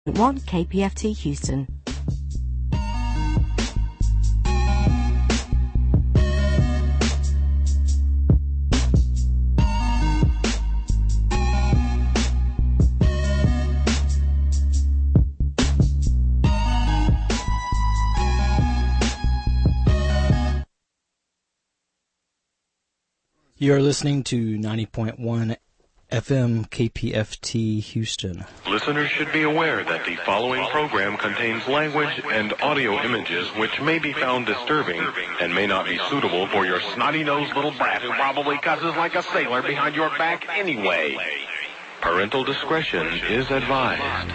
1 KPFT Houston. You're listening to 90.1 FM KPFT Houston. Listeners should be aware that the following program contains language and audio images which may be found disturbing and may not be suitable for your snotty-nosed little brat who probably cusses like a sailor behind your back anyway. Parental discretion is advised.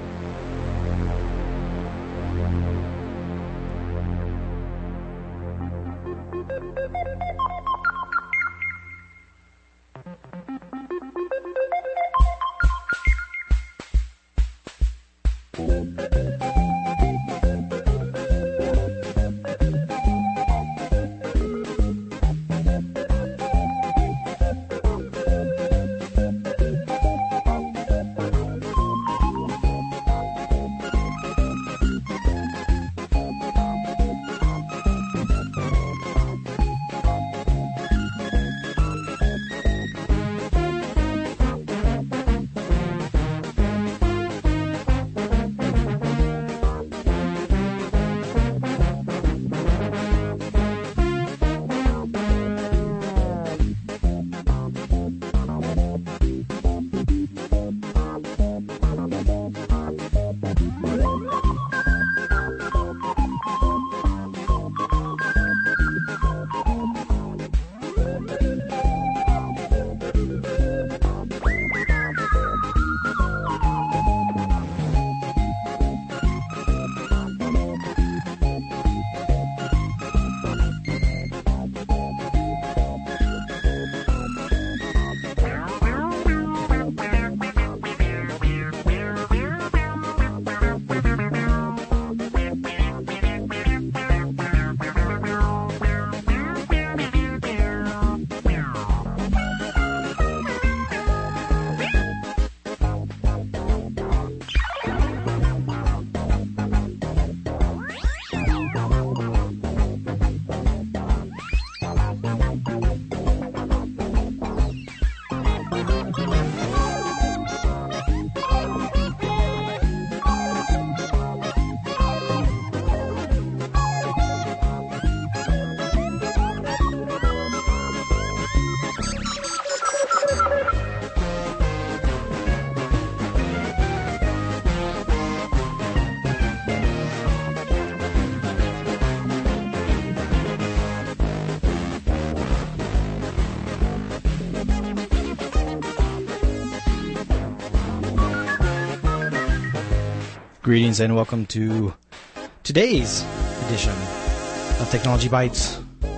Greetings and welcome to today's edition of Technology Bites.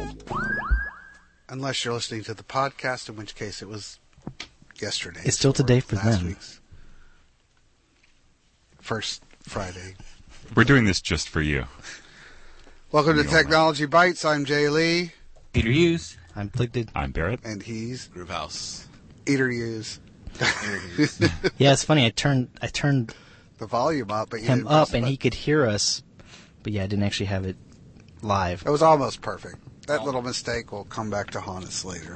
Unless you're listening to the podcast, in which case it was yesterday. It's still today for last them. Week's first Friday. We're doing this just for you. Welcome to Technology Bites. I'm Jay Lee. Peter Hughes. I'm Afflicted. I'm Barrett. And he's Groovehouse. Eater Hughes. Yeah, it's funny. I turned the volume up, but you him didn't up, press and the he could hear us. But yeah, I didn't actually have it live. It was almost perfect. That little mistake will come back to haunt us later.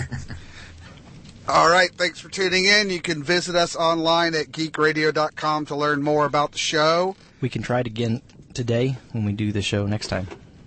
All right, thanks for tuning in. You can visit us online at geekradio.com to learn more about the show. We can try it again today when we do the show next time.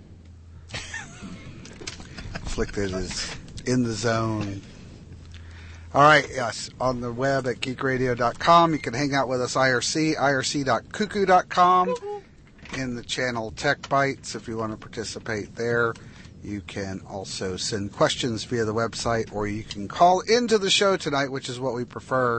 Afflicted is in the zone. All right, yes, on the web at geekradio.com. You can hang out with us irc.cuckoo.com, in the channel Tech Bites if you want to participate there. You can also send questions via the website, or you can call into the show tonight, which is what we prefer,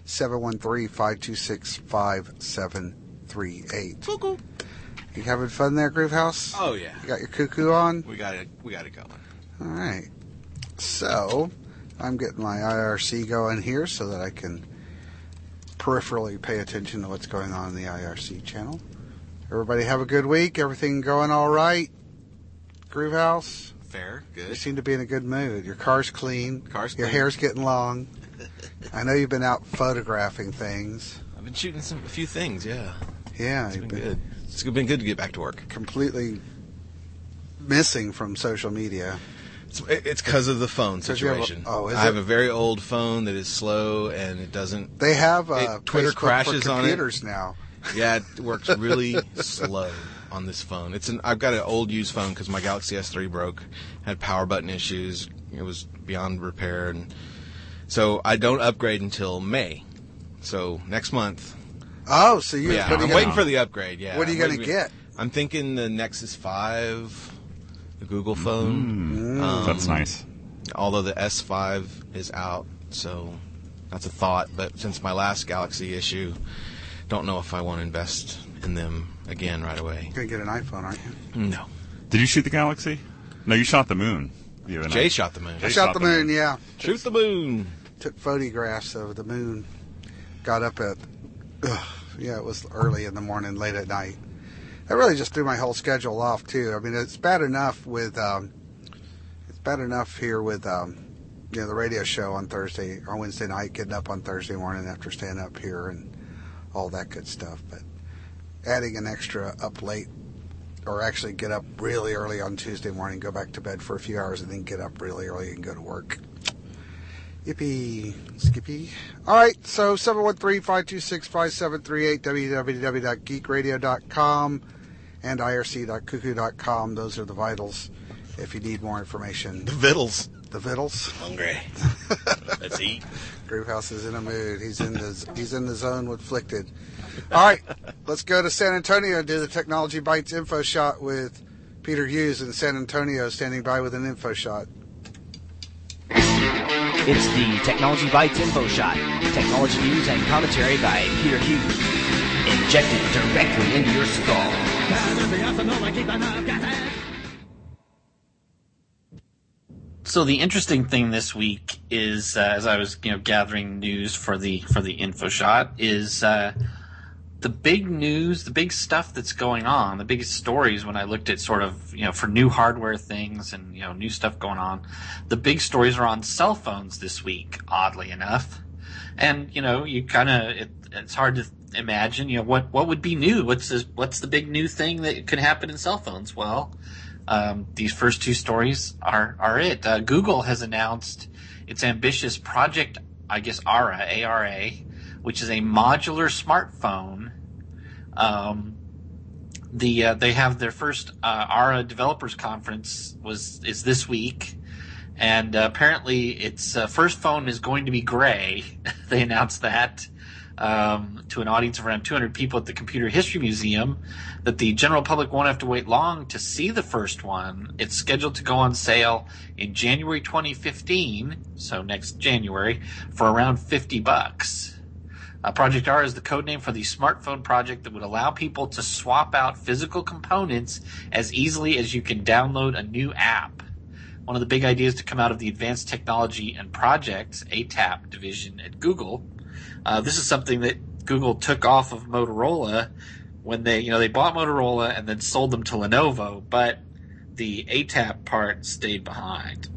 713-526-5738. Cuckoo. You having fun there, Groovehouse? Oh, yeah. You got your cuckoo on? We got it going. All right. So, I'm getting my IRC going here so that I can peripherally pay attention to what's going on in the IRC channel. Everybody have a good week? Everything going all right? Groovehouse? Fair, You good. seem to be in a good mood. Your car's clean. Car's Your clean. hair's getting long. I know you've been out photographing things. I've been shooting a few things, yeah. Yeah, It's been good. It's been good to get back to work. Completely missing from social media. It's because of the phone 'Cause you have situation. is I have it? a very old phone that is slow and it doesn't. They have Twitter Facebook crashes for on it. computers now. Yeah, it works really slow on this phone. I've got an old used phone because my Galaxy S3 broke, had power button issues. It was beyond repair, and so I don't upgrade until May. So next month. Oh, so you? Yeah, what are I'm you waiting gonna, for the upgrade. Yeah. What are you going to get? I'm thinking the Nexus 5, the Google phone. That's nice. Although the S5 is out, so that's a thought. But since my last Galaxy issue, don't know if I want to invest in them again right away. You're going to get an iPhone, aren't you? No. Did you shoot the Galaxy? No, you shot the moon. Jay shot the moon. I shot the moon, yeah. Shoot the moon. Took photographs of the moon. Got up at, it was early in the morning, late at night. That really just threw my whole schedule off too. I mean, it's bad enough with, here with, the radio show on Wednesday night, getting up on Thursday morning after staying up here and all that good stuff. But adding an extra up late, or actually get up really early on Tuesday morning, go back to bed for a few hours, and then get up really early and go to work. Yippee, skippy. All right, so 713-526-5738, www.geekradio.com and irc.cuckoo.com. Those are the vitals if you need more information. The Vittles. The Vittles. Hungry. Let's eat. Groovehouse is in a mood. He's in the zone with Flicted. All right, let's go to San Antonio and do the Technology Bytes info shot with Peter Hughes in San Antonio, standing by with an info shot. It's the Technology Bytes Info Shot. Technology news and commentary by Peter Hughes. Injected directly into your skull. So the interesting thing this week is, as I was gathering news for the info shot, is the big news, the big stuff that's going on, the biggest stories when I looked at sort of, for new hardware things and, new stuff going on, the big stories are on cell phones this week, oddly enough. And, you kind of, it's hard to imagine, what would be new? What's the big new thing that could happen in cell phones? Well, these first two stories are it. Google has announced its ambitious project, I guess, ARA, which is a modular smartphone. They have their first ARA developers conference is this week, and apparently its first phone is going to be gray. They announced that to an audience of around 200 people at the Computer History Museum, that the general public won't have to wait long to see the first one. It's scheduled to go on sale in January 2015, so next January, for around $50. Project R is the codename for the smartphone project that would allow people to swap out physical components as easily as you can download a new app. One of the big ideas to come out of the Advanced Technology and Projects, ATAP division at Google. This is something that Google took off of Motorola when they bought Motorola and then sold them to Lenovo, but the ATAP part stayed behind.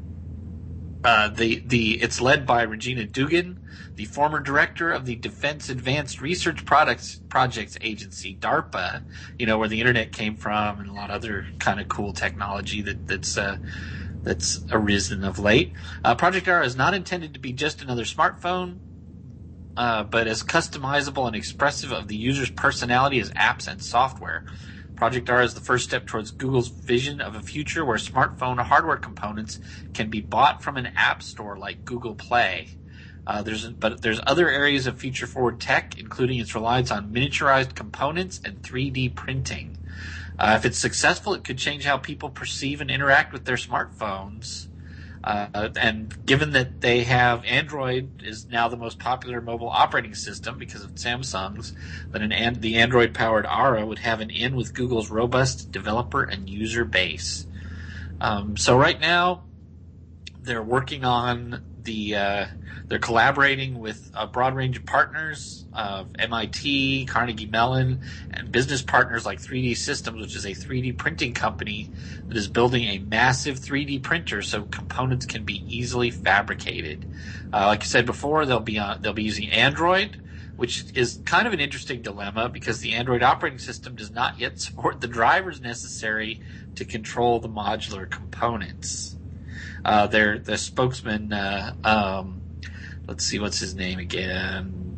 It's led by Regina Dugan, the former director of the Defense Advanced Research Projects Agency, DARPA, where the internet came from, and a lot of other kind of cool technology that's arisen of late. Project R is not intended to be just another smartphone, but as customizable and expressive of the user's personality as apps and software. Project R is the first step towards Google's vision of a future where smartphone hardware components can be bought from an app store like Google Play. There's other areas of future-forward tech, including its reliance on miniaturized components and 3D printing. If it's successful, it could change how people perceive and interact with their smartphones. And given that they have Android is now the most popular mobile operating system because of Samsung's, then the Android-powered Ara would have an in with Google's robust developer and user base. So right now, they're working on they're collaborating with a broad range of partners, MIT, Carnegie Mellon, and business partners like 3D Systems, which is a 3D printing company that is building a massive 3D printer so components can be easily fabricated. Like I said before, they'll be using Android. which is kind of an interesting dilemma because the Android operating system does not yet support the drivers necessary to control the modular components. The spokesman, let's see, what's his name again?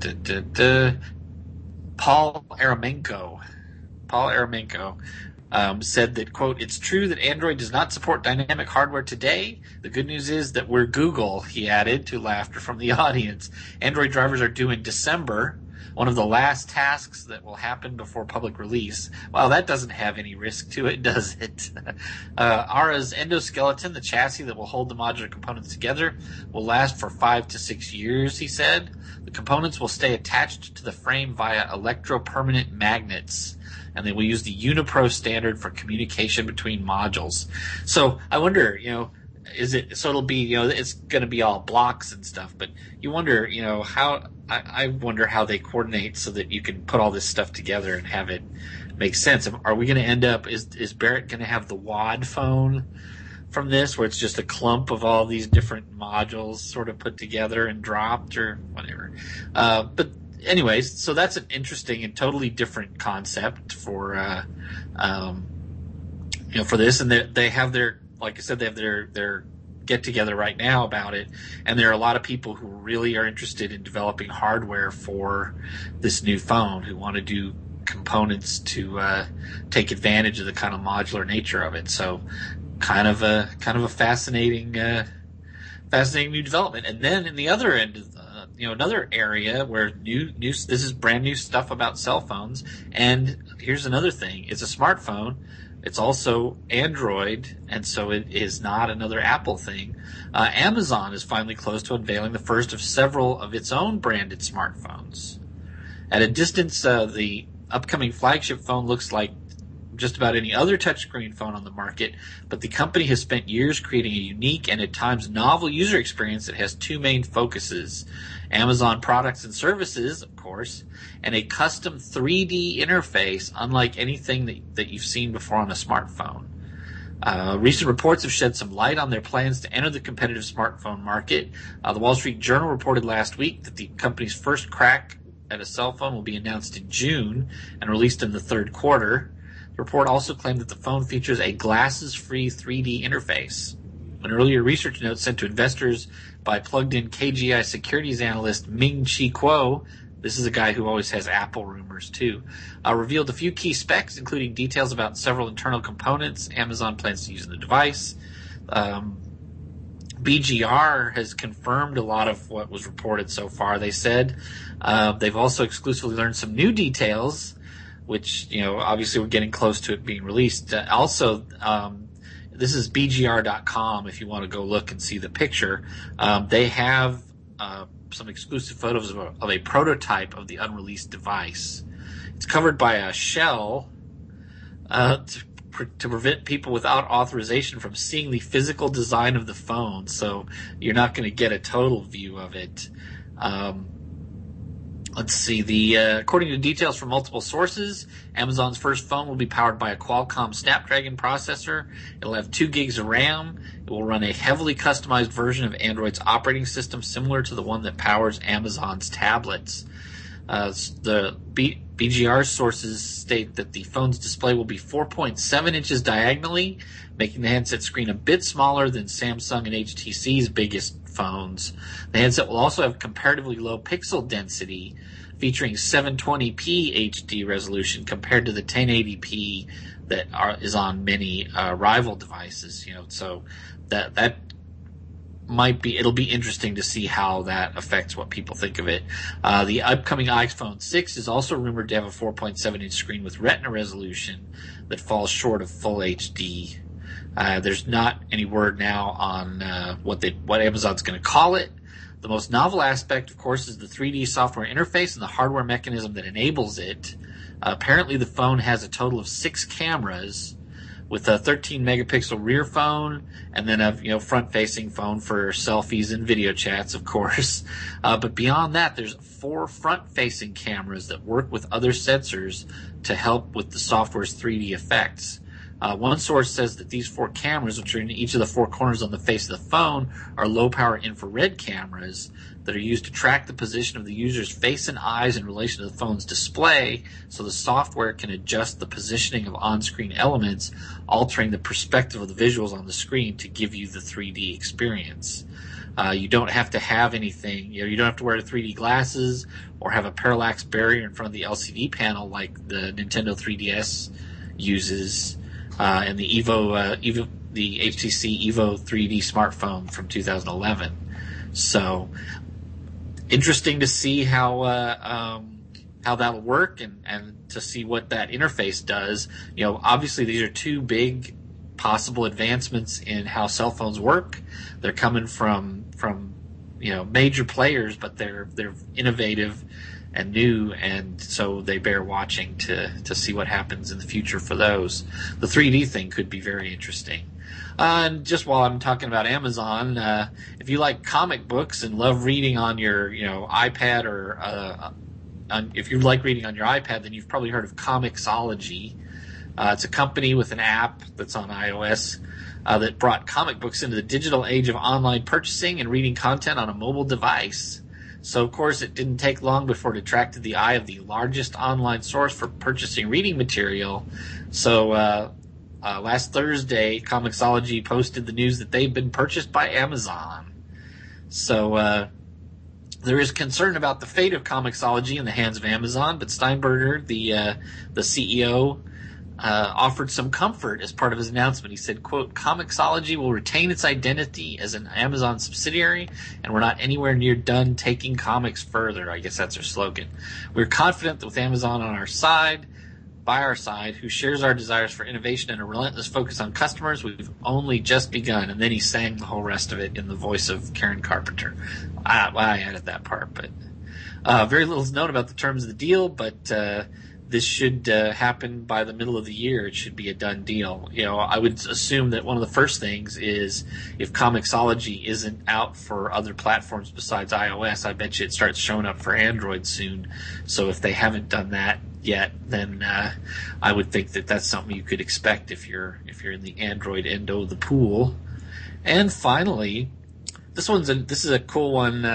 Paul Aramenko. Said that, quote, "It's true that Android does not support dynamic hardware today. The good news is that we're Google," he added to laughter from the audience. Android drivers are due in December, one of the last tasks that will happen before public release. Well, that doesn't have any risk to it, does it? ARA's endoskeleton, the chassis that will hold the modular components together, will last for 5 to 6 years, he said. The components will stay attached to the frame via electropermanent magnets, and they will use the Unipro standard for communication between modules. So I wonder, it'll be, it's going to be all blocks and stuff, but you wonder, I wonder how they coordinate so that you can put all this stuff together and have it make sense. Are we going to end up, is Barrett going to have the WAD phone from this, where it's just a clump of all these different modules sort of put together and dropped or whatever? But anyways, so that's an interesting and totally different concept for this, and they have their, like I said, they have their get together right now about it, and there are a lot of people who really are interested in developing hardware for this new phone, who want to do components to take advantage of the kind of modular nature of it. So kind of a fascinating new development. And then in the other end of another area where this is brand new stuff about cell phones. And here's another thing: it's a smartphone. It's also Android, and so it is not another Apple thing. Amazon is finally close to unveiling the first of several of its own branded smartphones. At a distance, the upcoming flagship phone looks like just about any other touchscreen phone on the market, but the company has spent years creating a unique and at times novel user experience that has two main focuses: Amazon products and services, of course, and a custom 3D interface unlike anything that you've seen before on a smartphone. Recent reports have shed some light on their plans to enter the competitive smartphone market. The Wall Street Journal reported last week that the company's first crack at a cell phone will be announced in June and released in the third quarter. The report also claimed that the phone features a glasses-free 3D interface. An earlier research note sent to investors by plugged-in KGI securities analyst Ming-Chi Kuo, this is a guy who always has Apple rumors too, revealed a few key specs, including details about several internal components Amazon plans to use in the device. BGR has confirmed a lot of what was reported so far, they said. They've also exclusively learned some new details, which, obviously we're getting close to it being released. This is BGR.com if you want to go look and see the picture. They have some exclusive photos of a prototype of the unreleased device. It's covered by a shell to prevent people without authorization from seeing the physical design of the phone, so you're not going to get a total view of it. Let's see. According to details from multiple sources, Amazon's first phone will be powered by a Qualcomm Snapdragon processor. It'll have 2 gigs of RAM. It will run a heavily customized version of Android's operating system, similar to the one that powers Amazon's tablets. The BGR sources state that the phone's display will be 4.7 inches diagonally, making the handset screen a bit smaller than Samsung and HTC's biggest phones. The handset will also have comparatively low pixel density, featuring 720p HD resolution compared to the 1080p that is on many rival devices. So that might be, it'll be interesting to see how that affects what people think of it. The upcoming iPhone 6 is also rumored to have a 4.7 inch screen with Retina resolution that falls short of full HD. There's not any word now on what Amazon's going to call it. The most novel aspect, of course, is the 3D software interface and the hardware mechanism that enables it. Apparently, the phone has a total of 6 cameras, with a 13 megapixel rear phone, and then a front-facing phone for selfies and video chats, of course. But beyond that, there's 4 front-facing cameras that work with other sensors to help with the software's 3D effects. One source says that these 4 cameras, which are in each of the 4 corners on the face of the phone, are low-power infrared cameras that are used to track the position of the user's face and eyes in relation to the phone's display, so the software can adjust the positioning of on-screen elements, altering the perspective of the visuals on the screen to give you the 3D experience. You don't have to have anything, you don't have to wear 3D glasses or have a parallax barrier in front of the LCD panel like the Nintendo 3DS uses, and the the HTC Evo 3D smartphone from 2011. So, interesting to see how that'll work and to see what that interface does. Obviously these are 2 big possible advancements in how cell phones work. They're coming from major players, but they're innovative and new, and so they bear watching to see what happens in the future for those. The 3D thing could be very interesting. And just while I'm talking about Amazon, if you like comic books and love reading on your iPad, or if you like reading on your iPad, then you've probably heard of Comixology. It's a company with an app that's on iOS that brought comic books into the digital age of online purchasing and reading content on a mobile device. So, of course, it didn't take long before it attracted the eye of the largest online source for purchasing reading material. So, last Thursday, Comixology posted the news that they've been purchased by Amazon. So, there is concern about the fate of Comixology in the hands of Amazon, but Steinberger, the CEO, offered some comfort as part of his announcement. He said, quote, "Comixology will retain its identity as an Amazon subsidiary, and we're not anywhere near done taking comics further." I guess that's their slogan. "We're confident that with Amazon on our side, by our side, who shares our desires for innovation and a relentless focus on customers, we've only just begun." And then he sang the whole rest of it in the voice of Karen Carpenter. I added that part, but very little is known about the terms of the deal, but this should happen by the middle of the year. It should be a done deal. I would assume that one of the first things is, if Comixology isn't out for other platforms besides iOS, I bet you it starts showing up for Android soon. So if they haven't done that yet, then I would think that that's something you could expect if you're in the Android end of the pool. And finally, this is a cool one.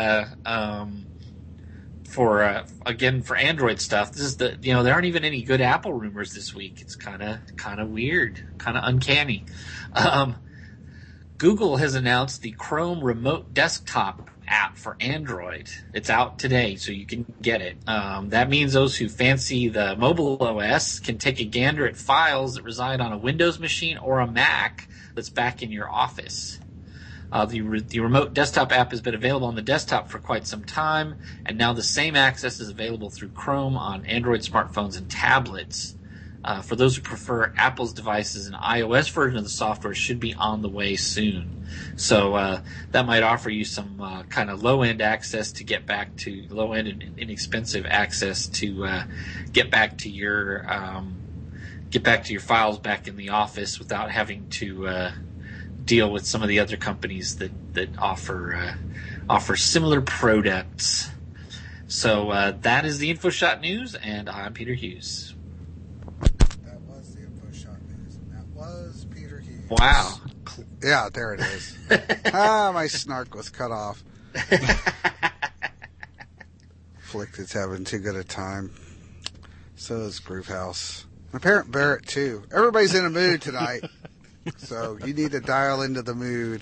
For Android stuff. This is there aren't even any good Apple rumors this week. It's kind of weird, kind of uncanny. Google has announced the Chrome Remote Desktop app for Android. It's out today, so you can get it. That means those who fancy the mobile OS can take a gander at files that reside on a Windows machine or a Mac that's back in your office. The remote desktop app has been available on the desktop for quite some time, and now the same access is available through Chrome on Android smartphones and tablets. For those who prefer Apple's devices, an iOS version of the software should be on the way soon. So that might offer you some kind of low-end access to get back to low-end and inexpensive access to get back to your files back in the office without having to deal with some of the other companies that offer similar products. So that is the InfoShot News, and I'm Peter Hughes. That was the InfoShot News, and that was Peter Hughes. Wow. Yeah, there it is. My snark was cut off. Flick is having too good a time. So is Groovehouse. My parent Barrett, too. Everybody's in a mood tonight. So you need to dial into the mood.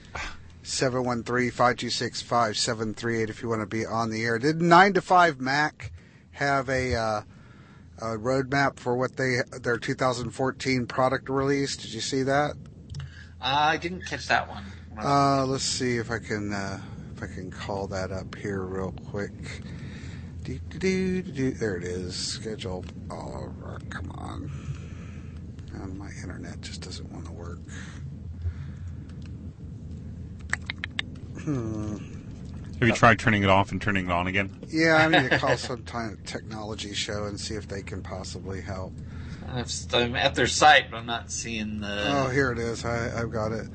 713-526-5738 if you want to be on the air. Did 9 to 5 Mac have a roadmap for what their 2014 product release? Did you see that? I didn't catch that one. Let's see if I can call that up here real quick. There it is. Schedule. Oh, come on. And my internet just doesn't want to work. Have you tried turning it off and turning it on again? Yeah, I need to call some technology show and see if they can possibly help. I'm at their site, but I'm not seeing the... Oh, here it is. I've got it.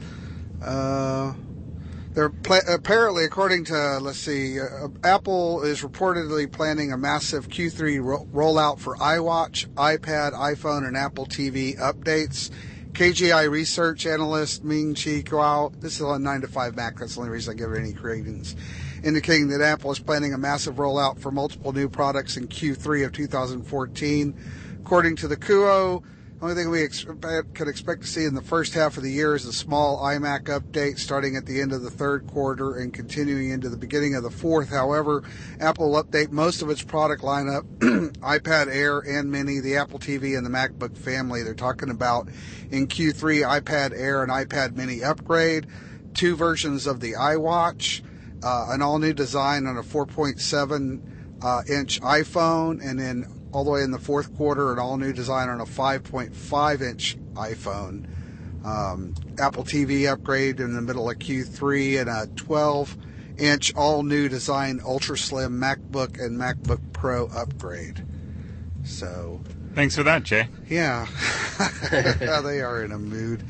They're apparently, according to, Apple is reportedly planning a massive Q3 rollout for iWatch, iPad, iPhone, and Apple TV updates. KGI research analyst Ming-Chi Kuo, this is on 9 to 5 Mac, that's the only reason I give it any credence, indicating that Apple is planning a massive rollout for multiple new products in Q3 of 2014. According to the Kuo, the only thing we could expect to see in the first half of the year is a small iMac update starting at the end of the third quarter and continuing into the beginning of the fourth. However, Apple will update most of its product lineup, iPad Air and Mini, the Apple TV, and the MacBook family. They're talking about in Q3 iPad Air and iPad Mini upgrade, 2 versions of the iWatch, an all-new design on a 4.7-inch iPhone, and then all the way in the fourth quarter, an all-new design on a 5.5-inch iPhone. Apple TV upgrade in the middle of Q3, and a 12-inch all-new design Ultra Slim MacBook and MacBook Pro upgrade. So, Thanks for that, Jay. yeah, they are in a mood.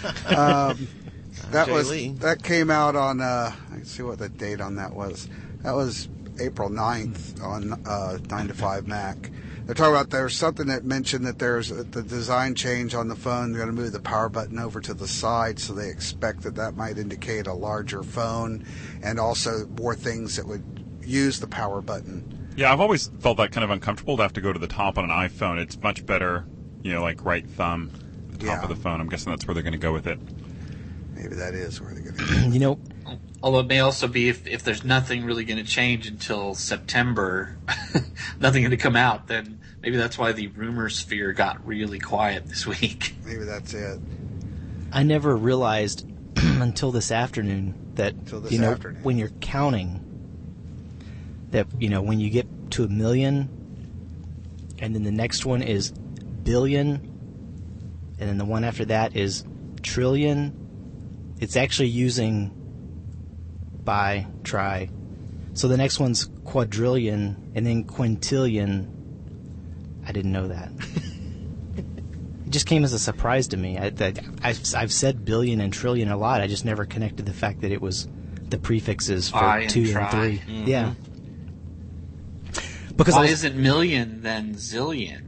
That came out on, let's see what the date on that was. That was April 9th on 9 to 5 Mac. They're talking about there's something that mentioned that there's the design change on the phone. They're going to move the power button over to the side, so they expect that might indicate a larger phone and also more things that would use the power button. Yeah, I've always felt that kind of uncomfortable to have to go to the top on an iPhone. It's much better, like right thumb, the top of the phone. I'm guessing that's where they're going to go with it. Maybe that is where they're going to go. Although it may also be if there's nothing really going to change until September, nothing going to come out, then maybe that's why the rumor sphere got really quiet this week. Maybe that's it. I never realized until this afternoon that, when you're counting, that, when you get to 1 million, and then the next one is billion, and then the one after that is trillion, it's actually using bi, tri. So the next one's quadrillion, and then quintillion. I didn't know that. It just came as a surprise to me. I've said billion and trillion a lot. I just never connected the fact that it was the prefixes for I 2 and 3. Mm-hmm. Yeah. Because why isn't million then zillion?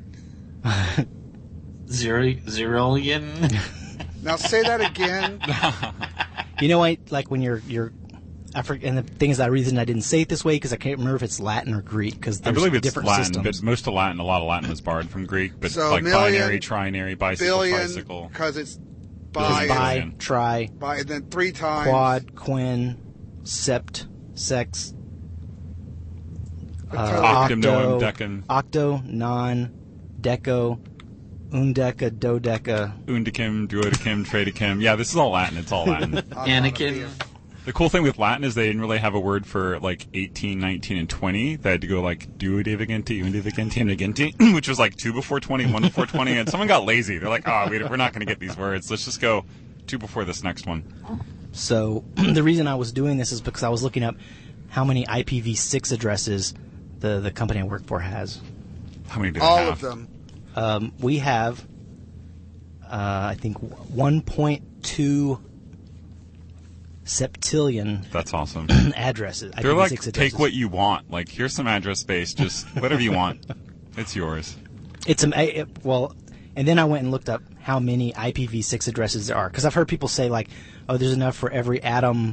Zerillion? Now say that again. Like when you're and the thing is, the reason I didn't say it this way because I can't remember if it's Latin or Greek because there's I believe it's different Latin, systems. but most of Latin, a lot of Latin was borrowed from Greek. But So like million, binary, trinary, bicycle, billion, tricycle. because it's Bi, bi, tri, and then 3 times. quad, quin, sept, sex, Octum, noem, decem. octo, non, deco, undeca, dodeca. Undecim, duodecim, tridecim. Yeah, this is all Latin. It's all Latin. Anakin. The cool thing with Latin is they didn't really have a word for like 18, 19, and 20. They had to go like duodivigenti, undivigenti, and vigenti, which was like 2 before 20, 1 before 20, and someone got lazy. They're like, we're not going to get these words. Let's just go 2 before this next one. So the reason I was doing this is because I was looking up how many IPv6 addresses the company I work for has. How many do they All have? of them. We have, I think, 1.2 septillion. That's awesome. Addresses. They're like, addresses. take what you want. Like, here's some address space. Just whatever you want. It's yours. And then I went and looked up how many IPv6 addresses there are. Because I've heard people say, like, there's enough for every atom.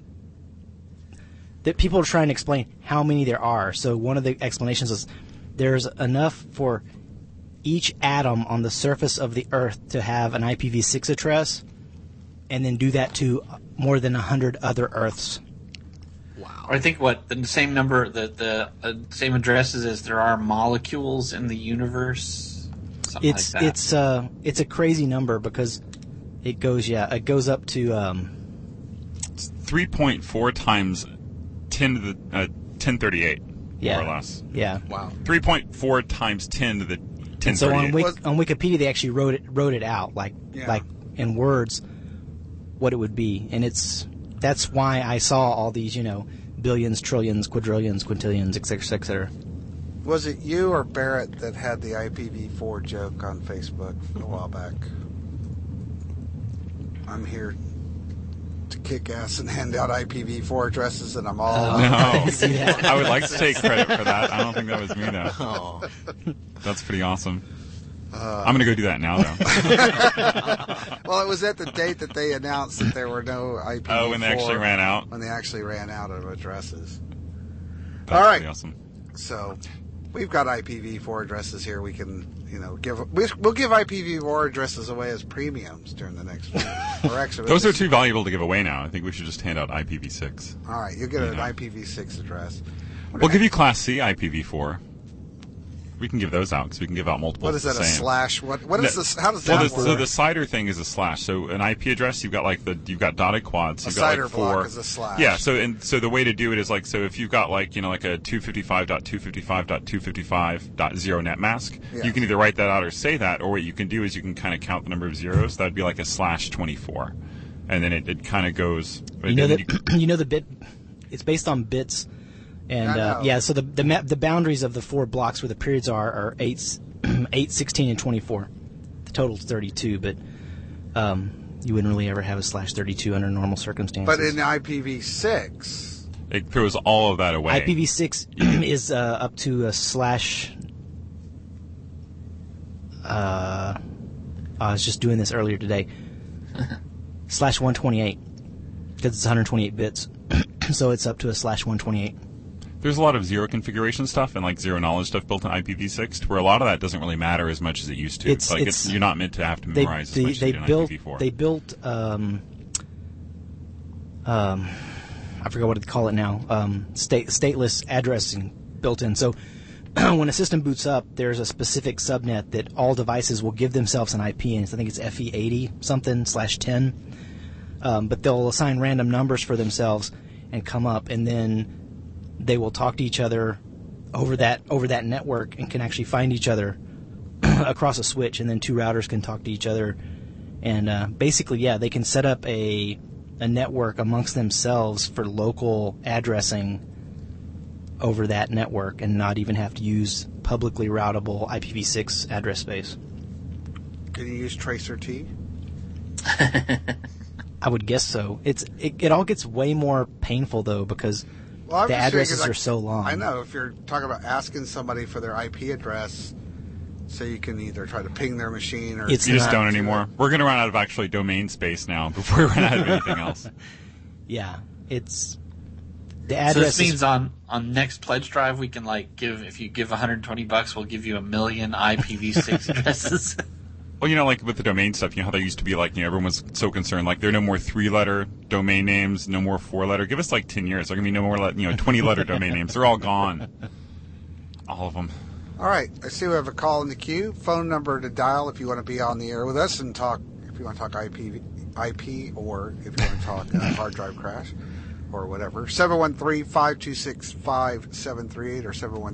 That people are trying to explain how many there are. So one of the explanations is there's enough for each atom on the surface of the Earth to have an IPv6 address, and then do that to more than 100 other Earths. Wow. I think the same number, the same addresses as there are molecules in the universe. Something like that. It's a crazy number because it goes up to 3.4 times 10 to the 1038, more or less. Yeah. Wow. 3.4 times 10 to the 1038. And so on Wikipedia they actually wrote it out like in words what it would be, and that's why I saw all these billions, trillions, quadrillions, quintillions, etc., etc. Was it you or Barrett that had the IPv4 joke on Facebook a while back? I'm here to kick ass and hand out IPv4 addresses, and I'm all No. I would like to take credit for that. I don't think that was me, though. That's pretty awesome. I'm going to go do that now, though. Well, it was at the date that they announced that there were no IPv4. Oh, when they actually ran out? When they actually ran out of addresses. That's all right. Pretty awesome. So, we've got IPv4 addresses here. We can, we'll give IPv4 addresses away as premiums during the next week. Those are too valuable to give away now. I think we should just hand out IPv6. All right, you'll get an IPv6 address. We'll give you Class C IPv4. We can give those out because we can give out multiple. What is that? A slash? What is this? How does that work? So the CIDR thing is a slash. So an IP address, you've got dotted quads. A you've got CIDR block is a slash. Yeah. So the way to do it is so if you've got like a 255.255.255.0 net mask, you can either write that out or say that, or what you can do is you can kind of count the number of zeros. That'd be like a /24, and then it kind of goes. The bit. It's based on bits. And so the boundaries of the 4 blocks where the periods are 8, 16, and 24. The total's 32, but you wouldn't really ever have a /32 under normal circumstances. But in IPv6, it throws all of that away. IPv6 is up to a slash. I was just doing this earlier today. /128 because it's 128 bits, so it's up to a /128. There's a lot of zero configuration stuff and like zero knowledge stuff built in IPv6, to where a lot of that doesn't really matter as much as it used to. You're not meant to have to memorize as much as you did in IPv4. They built, I forgot what to call it now, stateless addressing built in. So when a system boots up, there's a specific subnet that all devices will give themselves an IP, and I think it's FE80 something /10. But they'll assign random numbers for themselves and come up, and then they will talk to each other over that network and can actually find each other across a switch, and then 2 routers can talk to each other. And basically, they can set up a network amongst themselves for local addressing over that network and not even have to use publicly routable IPv6 address space. Can you use Tracer T? I would guess so. It all gets way more painful, though, because the addresses are so long. I know. If you're talking about asking somebody for their IP address, so you can either try to ping their machine or... You just don't anymore. We're going to run out of actually domain space now before we run out of anything else. Yeah. It's... The address. So this means on next pledge drive we can if you give $120, we'll give you 1 million IPv6 addresses. Well, like with the domain stuff, how they used to be everyone was so concerned, there are no more 3-letter domain names, no more 4-letter. Give us 10 years. There are going to be no more 20-letter domain names. They're all gone. All of them. All right. I see we have a call in the queue. Phone number to dial if you want to be on the air with us and talk, if you want to talk IP, or if you want to talk hard drive crash or whatever. 713-526-5738 or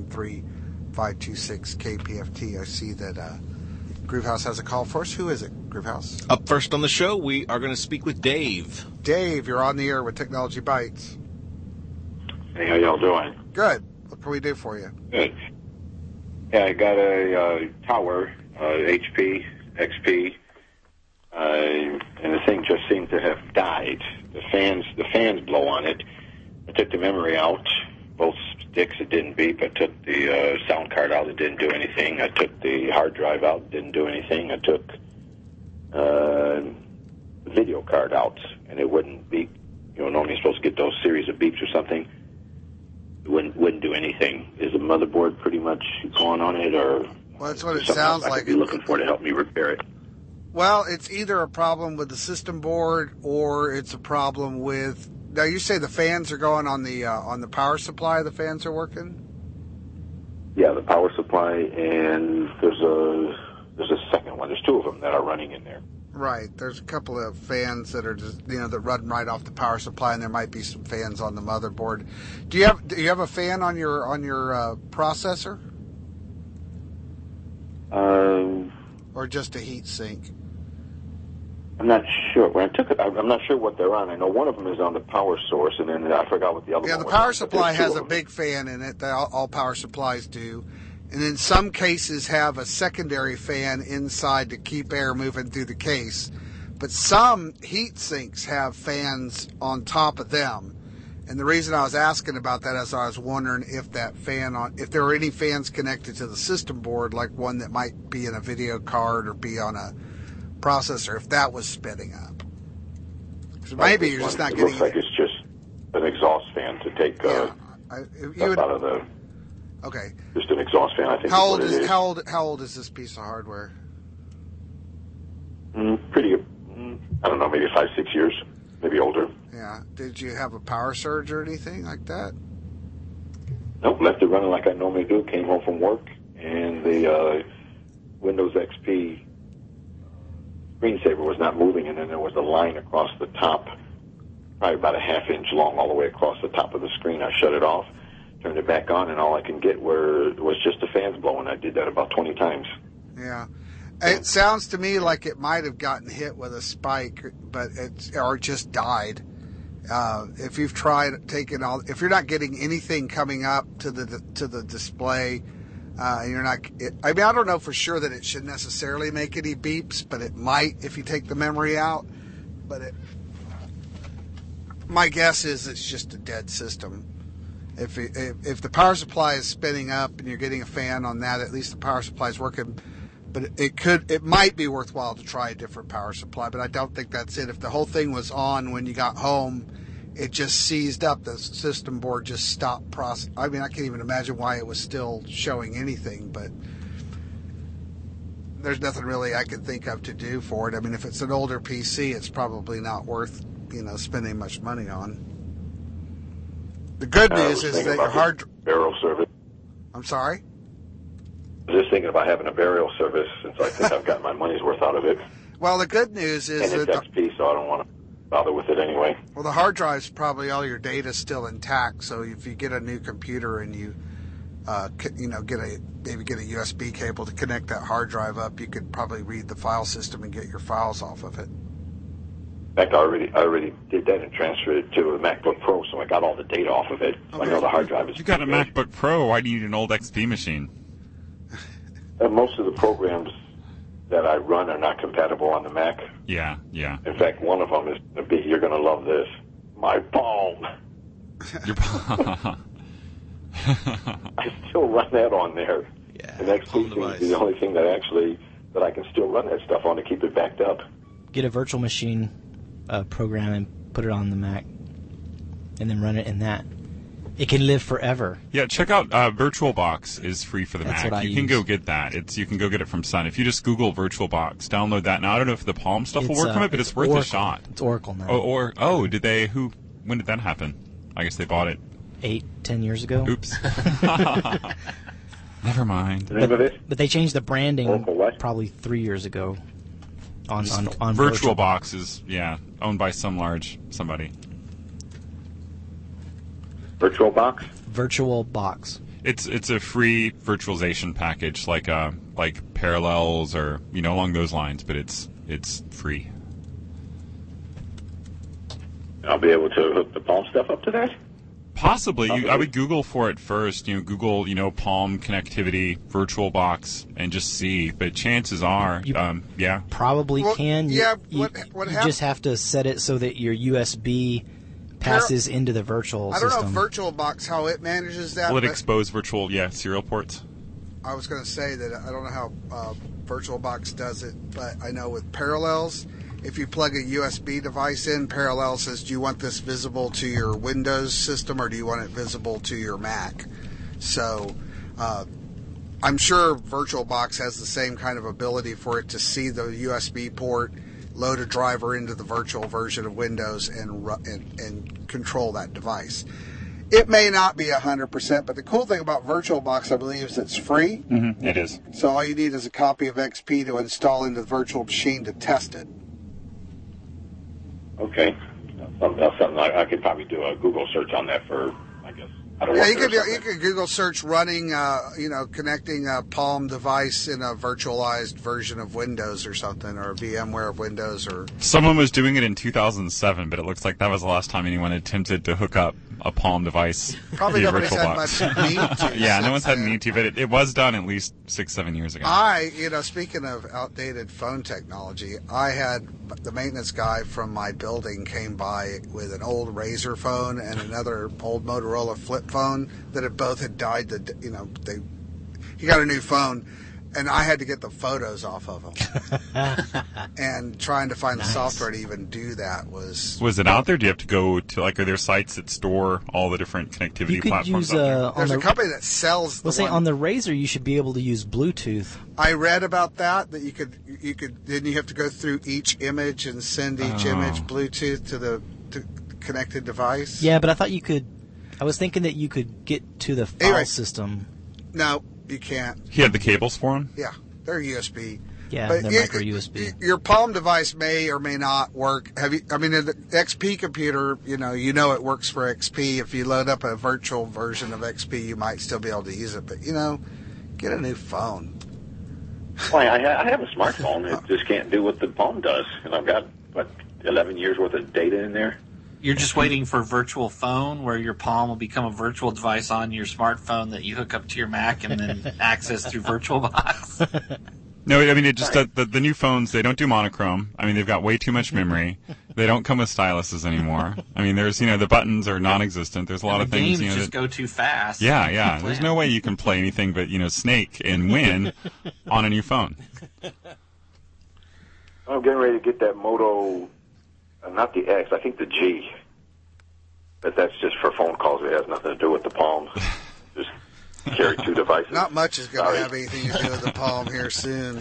713-526-KPFT. I see that Groovehouse has a call for us. Who is it, Groovehouse? Up first on the show, we are going to speak with Dave. Dave, you're on the air with Technology Bytes. Hey, how y'all doing? Good. What can we do for you? Good. Yeah, I got a tower, HP, XP, and the thing just seemed to have died. The fans blow on it. I took the memory out, both sticks, it didn't beep. I took the sound card out, it didn't do anything. I took the hard drive out, it didn't do anything. I took the video card out, and it wouldn't beep. Normally you're supposed to get those series of beeps or something. It wouldn't do anything. Is the motherboard pretty much going on it, or? Well, that's what it sounds like. I could be looking for to help me repair it. Well, it's either a problem with the system board or it's a problem with. Now you say the fans are going on the power supply. The fans are working. Yeah, the power supply, and there's a second one. There's 2 of them that are running in there. Right. There's a couple of fans that are just that run right off the power supply, and there might be some fans on the motherboard. Do you have a fan on your processor? Or just a heat sink? I'm not sure. When I took it, I'm not sure what they're on. I know one of them is on the power source, and then I forgot what the other one was. Yeah, the power supply has a big fan in it. All power supplies do. And in some cases have a secondary fan inside to keep air moving through the case. But some heat sinks have fans on top of them. And the reason I was asking about that is I was wondering if if there were any fans connected to the system board, like one that might be in a video card or be on a processor, if that was spinning up. So maybe you're just not getting. It looks like it's just an exhaust fan to take stuff out of the. Okay. Just an exhaust fan, I think. How old is this piece of hardware? Pretty. I don't know, maybe 5-6 years, maybe older. Yeah. Did you have a power surge or anything like that? Nope, left it running like I normally do. Came home from work, and the Windows XP screensaver was not moving, and then there was a line across the top, probably about a half-inch long, all the way across the top of the screen. I shut it off, turned it back on, and all I can get was just the fans blowing. I did that about 20 times. Yeah. It sounds to me like it might have gotten hit with a spike, or just died. If you've tried if you're not getting anything coming up to the display, you're not. I don't know for sure that it should necessarily make any beeps, but it might if you take the memory out. But my guess is it's just a dead system. If the power supply is spinning up and you're getting a fan on that, at least the power supply is working. But it might be worthwhile to try a different power supply, but I don't think that's it. If the whole thing was on when you got home, it just seized up. The system board just stopped processing. I mean, I can't even imagine why it was still showing anything, but there's nothing really I can think of to do for it. I mean, if it's an older PC, it's probably not worth, spending much money on. The good news is that your hard burial service. I'm sorry? I was just thinking about having a burial service since I think I've got my money's worth out of it. Well, the good news is and it's XP, so I don't want to bother with it anyway. Well, the hard drive's probably all your data's still intact. So if you get a new computer and you, get a USB cable to connect that hard drive up, you could probably read the file system and get your files off of it. In fact, I already did that and transferred it to a MacBook Pro, so I got all the data off of it. So I know the hard drive is. You got a MacBook Pro. Why do you need an old XP machine? Most of the programs that I run are not compatible on the Mac. Yeah. In fact, one of them is going to be, you're going to love this, my Palm. Your Palm. I still run that on there. Yeah. And XP is the only thing that I can still run that stuff on to keep it backed up. Get a virtual machine program and put it on the Mac, and then run it in that. It can live forever. Yeah, check out VirtualBox is free for the That's Mac. what I You can use. go get that. You can go get it from Sun. If you just Google VirtualBox, download that. Now I don't know if the Palm stuff will work from it, but it's worth Oracle. a shot. It's Oracle now. Did they? When did that happen? I guess they bought it 8-10 years ago. Oops. Never mind. The name of it? But they changed the branding Oracle what? probably 3 years ago. On VirtualBox is owned by somebody. VirtualBox? VirtualBox. It's a free virtualization package like Parallels or along those lines, but it's free. I'll be able to hook the Palm stuff up to that? Possibly. I would Google for it first. Google, Palm connectivity, VirtualBox, and just see. But chances are, Probably can. Yeah. You just have to set it so that your USB passes into the virtual system. I don't know VirtualBox, how it manages that. Will it expose virtual, serial ports? I was going to say that I don't know how VirtualBox does it, but I know with Parallels, if you plug a USB device in, Parallels says, do you want this visible to your Windows system or do you want it visible to your Mac? So I'm sure VirtualBox has the same kind of ability for it to see the USB port, load a driver into the virtual version of Windows, and control that device. It may not be 100%, but the cool thing about VirtualBox, I believe, is it's free. Mm-hmm. It is. So all you need is a copy of XP to install into the virtual machine to test it. Okay. That's something I could probably do a Google search on that for, I guess. You could Google search running, connecting a Palm device in a virtualized version of Windows or something, or a VMware of Windows, or Someone was doing it in 2007, but it looks like that was the last time anyone attempted to hook up a Palm device. Probably via nobody's had VirtualBox. much need to. Yeah, no one's had a need to, but it was done at least 6-7 years ago. Speaking of outdated phone technology, I had the maintenance guy from my building came by with an old Razr phone and another old Motorola flip phone that had both died. He got a new phone, and I had to get the photos off of them. And trying to find the software to even do that was... Was it out there? Do you have to go to, are there sites that store all the different connectivity platforms out there? There's a company that sells on the Razr, you should be able to use Bluetooth. I read about that you could, then you have to go through each image and send each image Bluetooth to the connected device. Yeah, but I thought you could, I was thinking that you could get to the file system. No, you can't. He had the cables for him? Yeah, they're USB. Yeah, they're micro USB. Your Palm device may or may not work. In the XP computer, you know it works for XP. If you load up a virtual version of XP, you might still be able to use it. But, get a new phone. Well, I have a smartphone. It just can't do what the Palm does. And I've got, 11 years worth of data in there. You're just waiting for a virtual phone where your Palm will become a virtual device on your smartphone that you hook up to your Mac and then access through VirtualBox. No, it just the new phones, they don't do monochrome. They've got way too much memory. They don't come with styluses anymore. There's the buttons are non-existent. There's a lot of things games just go too fast. Yeah. There's no way you can play anything but Snake and win on a new phone. I'm getting ready to get that Moto, not the X, I think the G. But that's just for phone calls. It has nothing to do with the Palm. Just carry two devices. Not much is going to have anything to do with the Palm here soon.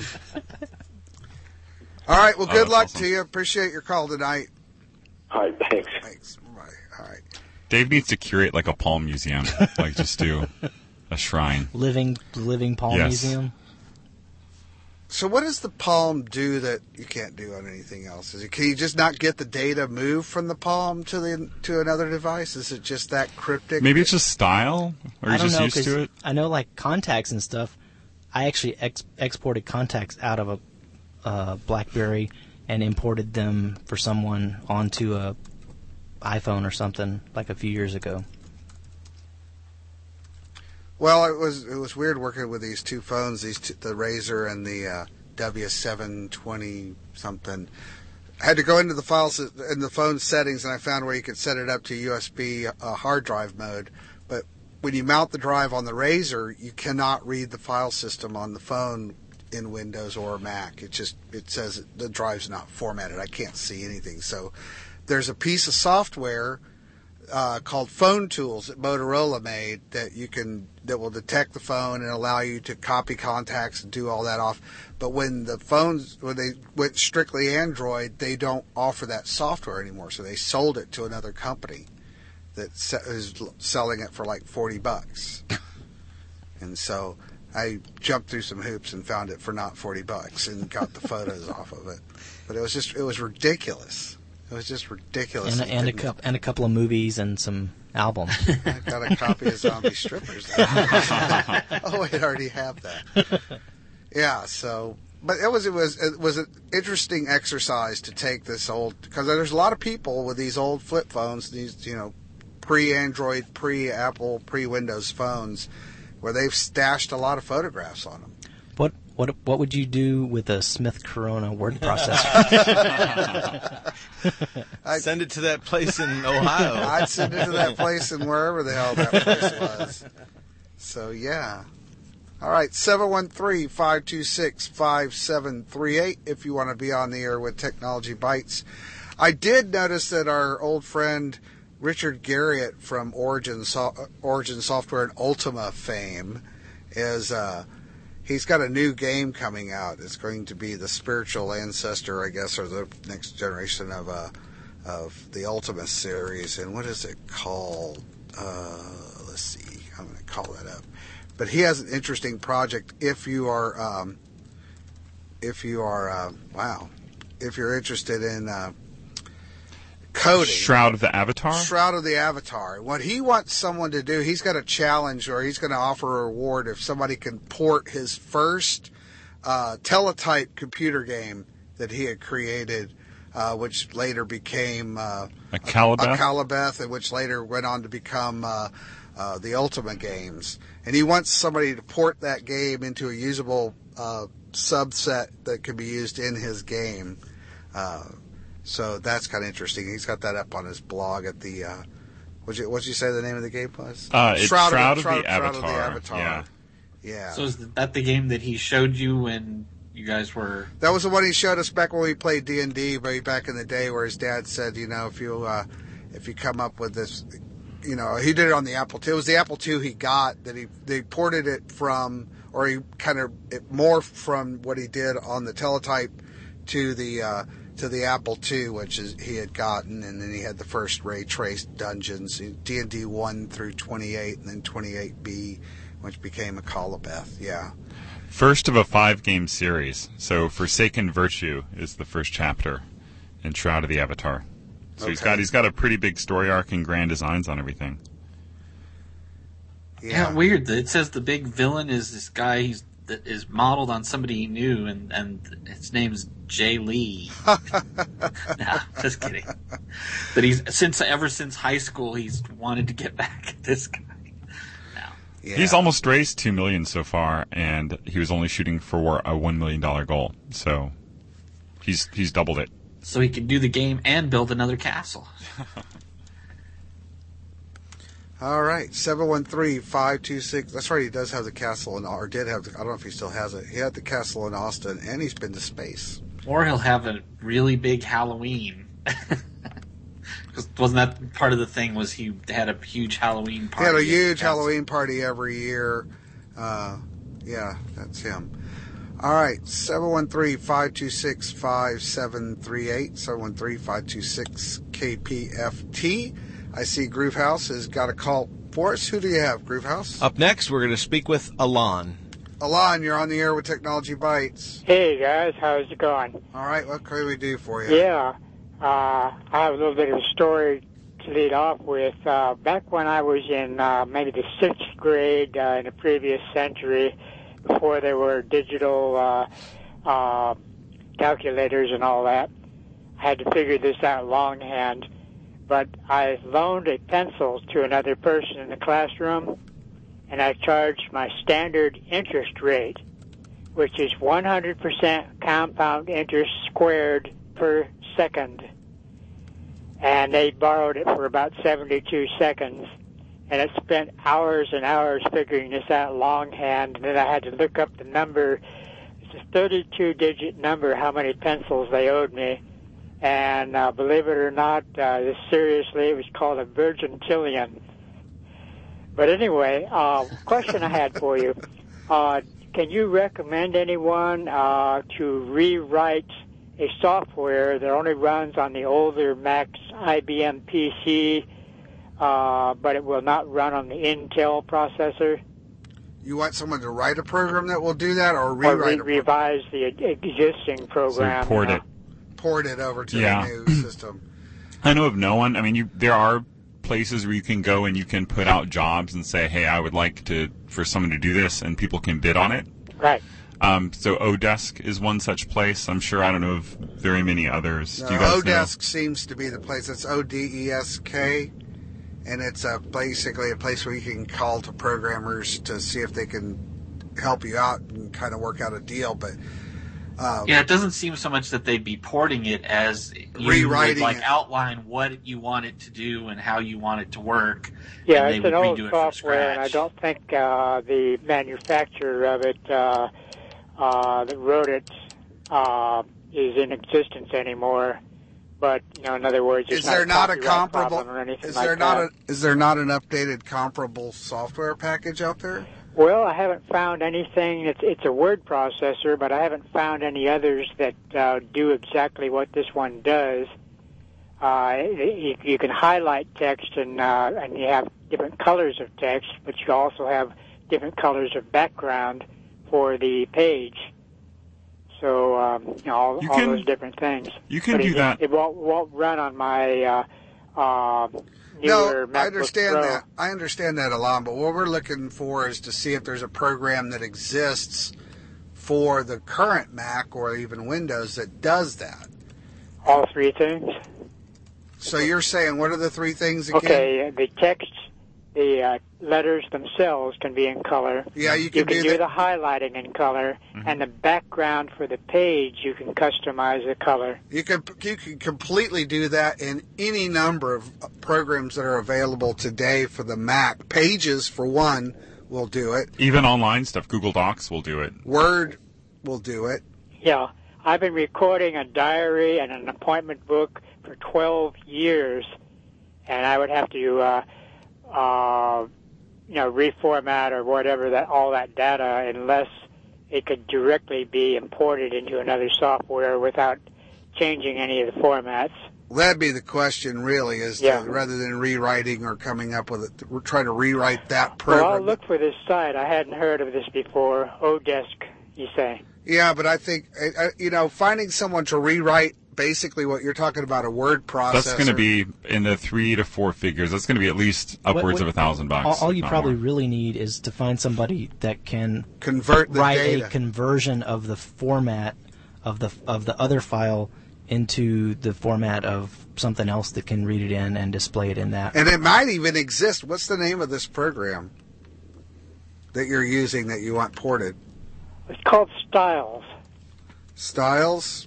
All right. Well, good luck to you. Appreciate your call tonight. All right. Thanks. Thanks. Bye. All right. Dave needs to curate a Palm museum. Just do a shrine. Living Palm museum. So what does the Palm do that you can't do on anything else? Can you just not get the data moved from the Palm to another device? Is it just that cryptic? Maybe it's just style, or you're just used to it. I know, contacts and stuff. I actually exported contacts out of a BlackBerry and imported them for someone onto a iPhone or something a few years ago. Well, it was weird working with these two phones, the Razr and the W720 something. I had to go into the files in the phone settings, and I found where you could set it up to USB hard drive mode. But when you mount the drive on the Razr, you cannot read the file system on the phone in Windows or Mac. It says the drive's not formatted. I can't see anything. So there's a piece of software called Phone Tools that Motorola made that will detect the phone and allow you to copy contacts and do all that off. But when they went strictly Android, they don't offer that software anymore. So they sold it to another company that is selling it for $40. And so I jumped through some hoops and found it for not $40 and got the photos off of it. But it was ridiculous. It was just ridiculous. And a couple of movies and some albums. I got a copy of Zombie Strippers. Oh, I already have that. Yeah. So, but it was an interesting exercise to take this old, because there's a lot of people with these old flip phones, these pre-Android, pre-Apple, pre-Windows phones, where they've stashed a lot of photographs on them. What would you do with a Smith Corona word processor? I'd send it to that place in Ohio. I'd send it to that place in wherever the hell that place was. So, yeah. All right, 713-526-5738 if you want to be on the air with Technology Bites. I did notice that our old friend Richard Garriott from Origin Software and Ultima fame is... he's got a new game coming out. It's going to be the spiritual ancestor, I guess, or the next generation of the Ultima series. And what is it called? Let's see. I'm going to call that up. But he has an interesting project. If you're interested in coding. Shroud of the Avatar? Shroud of the Avatar. What he wants someone to do, he's got a challenge, or he's going to offer a reward if somebody can port his first teletype computer game that he had created which later became Akalabeth, and which later went on to become the Ultima games. And he wants somebody to port that game into a usable subset that could be used in his game. So that's kind of interesting. He's got that up on his blog at the... what'd you say the name of the game was? It's Shroud of the Avatar. Yeah. So is that the game that he showed you when you guys were... That was the one he showed us back when we played D&D way back in the day, where his dad said, if you come up with this... he did it on the Apple II. It was the Apple II he got that they ported it from, or he kind of morphed from what he did on the teletype to the Apple II, which he had gotten, and then he had the first ray traced dungeons, D&D 1 through 28, and then 28B, which became Akalabeth. Yeah. First of a 5-game series. So Forsaken Virtue is the first chapter in Shroud of the Avatar. So he's got a pretty big story arc and grand designs on everything. Yeah, weird. It says the big villain is this guy that is modeled on somebody he knew, and his name's Jay Lee. No, just kidding. But ever since high school, he's wanted to get back at this guy. No. Yeah. He's almost raised $2 million so far, and he was only shooting for a $1 million goal. So he's doubled it. So he can do the game and build another castle. All right, 713-526. That's right, he does have the castle or did have. I don't know if he still has it. He had the castle in Austin, and he's been to space. Or he'll have a really big Halloween. Wasn't that part of the thing? Was he had a huge Halloween party? He had a huge Halloween party every year. Yeah, that's him. All right, 713-526-5738, 713-526-KPFT. I see Groovehouse has got a call for us. Who do you have, Groovehouse? Up next, we're going to speak with Alon. Alon, you're on the air with Technology Bites. Hey, guys. How's it going? All right, what can we do for you? Yeah, I have a little bit of a story to lead off with. Back when I was in maybe the 6th grade in the previous century, before there were digital calculators and all that, I had to figure this out longhand. But I loaned a pencil to another person in the classroom, and I charged my standard interest rate, which is 100% compound interest squared per second. And they borrowed it for about 72 seconds. And it spent hours and hours figuring this out longhand, and then I had to look up the number. It's a 32-digit number, how many pencils they owed me. And believe it or not, seriously, it was called a virgintillion. But anyway, question I had for you. Can you recommend anyone to rewrite a software that only runs on the older Macs IBM PC, but it will not run on the Intel processor? You want someone to write a program that will do that, or rewrite or revise the existing program? So port it. Port it over to the new system. I know of no one. I mean, there are places where you can go and you can put out jobs and say, "Hey, I would like for someone to do this," and people can bid on it. Right. So Odesk is one such place. I'm sure I don't know of very many others. No, do you guys Odesk know? seems to be the place. It's ODESK, and it's basically a place where you can call to programmers to see if they can help you out and kind of work out a deal. But it doesn't seem so much that they'd be porting it as you would outline what you want it to do and how you want it to work. Yeah, and it's they an would old redo software, and I don't think the manufacturer of it that wrote it is in existence anymore. But in other words, it's is there not a comparable? Is there not an updated comparable software package out there? Well, I haven't found anything. It's a word processor, but I haven't found any others that do exactly what this one does. You can highlight text, and you have different colors of text, but you also have different colors of background for the page. So all those different things. You can do that. It won't run on my No, MacBook I understand Pro. that. I understand that, Alon, but what we're looking for is to see if there's a program that exists for the current Mac or even Windows that does that. All three things. So you're saying, what are the three things again? Okay, the text, the letters themselves can be in color. Yeah, you can do the highlighting in color, and the background for the page, you can customize the color. You can completely do that in any number of programs that are available today for the Mac. Pages, for one, will do it. Even online stuff, Google Docs will do it. Word will do it. Yeah, I've been recording a diary and an appointment book for 12 years, and I would have to, reformat or whatever all that data unless it could directly be imported into another software without changing any of the formats. Well, that'd be the question, really, rather than rewriting or coming up with it, we're trying to rewrite that program. Well, I'll look for this site. I hadn't heard of this before. Odesk, you say? Yeah, but I think, finding someone to rewrite basically what you're talking about, a word processor. That's going to be in the 3 to 4 figures. That's going to be at least upwards of $1,000. All you probably really need is to find somebody that can write a conversion of the format of the other file into the format of something else that can read it in and display it in that. And it might even exist. What's the name of this program that you're using that you want ported? It's called Styles. Styles?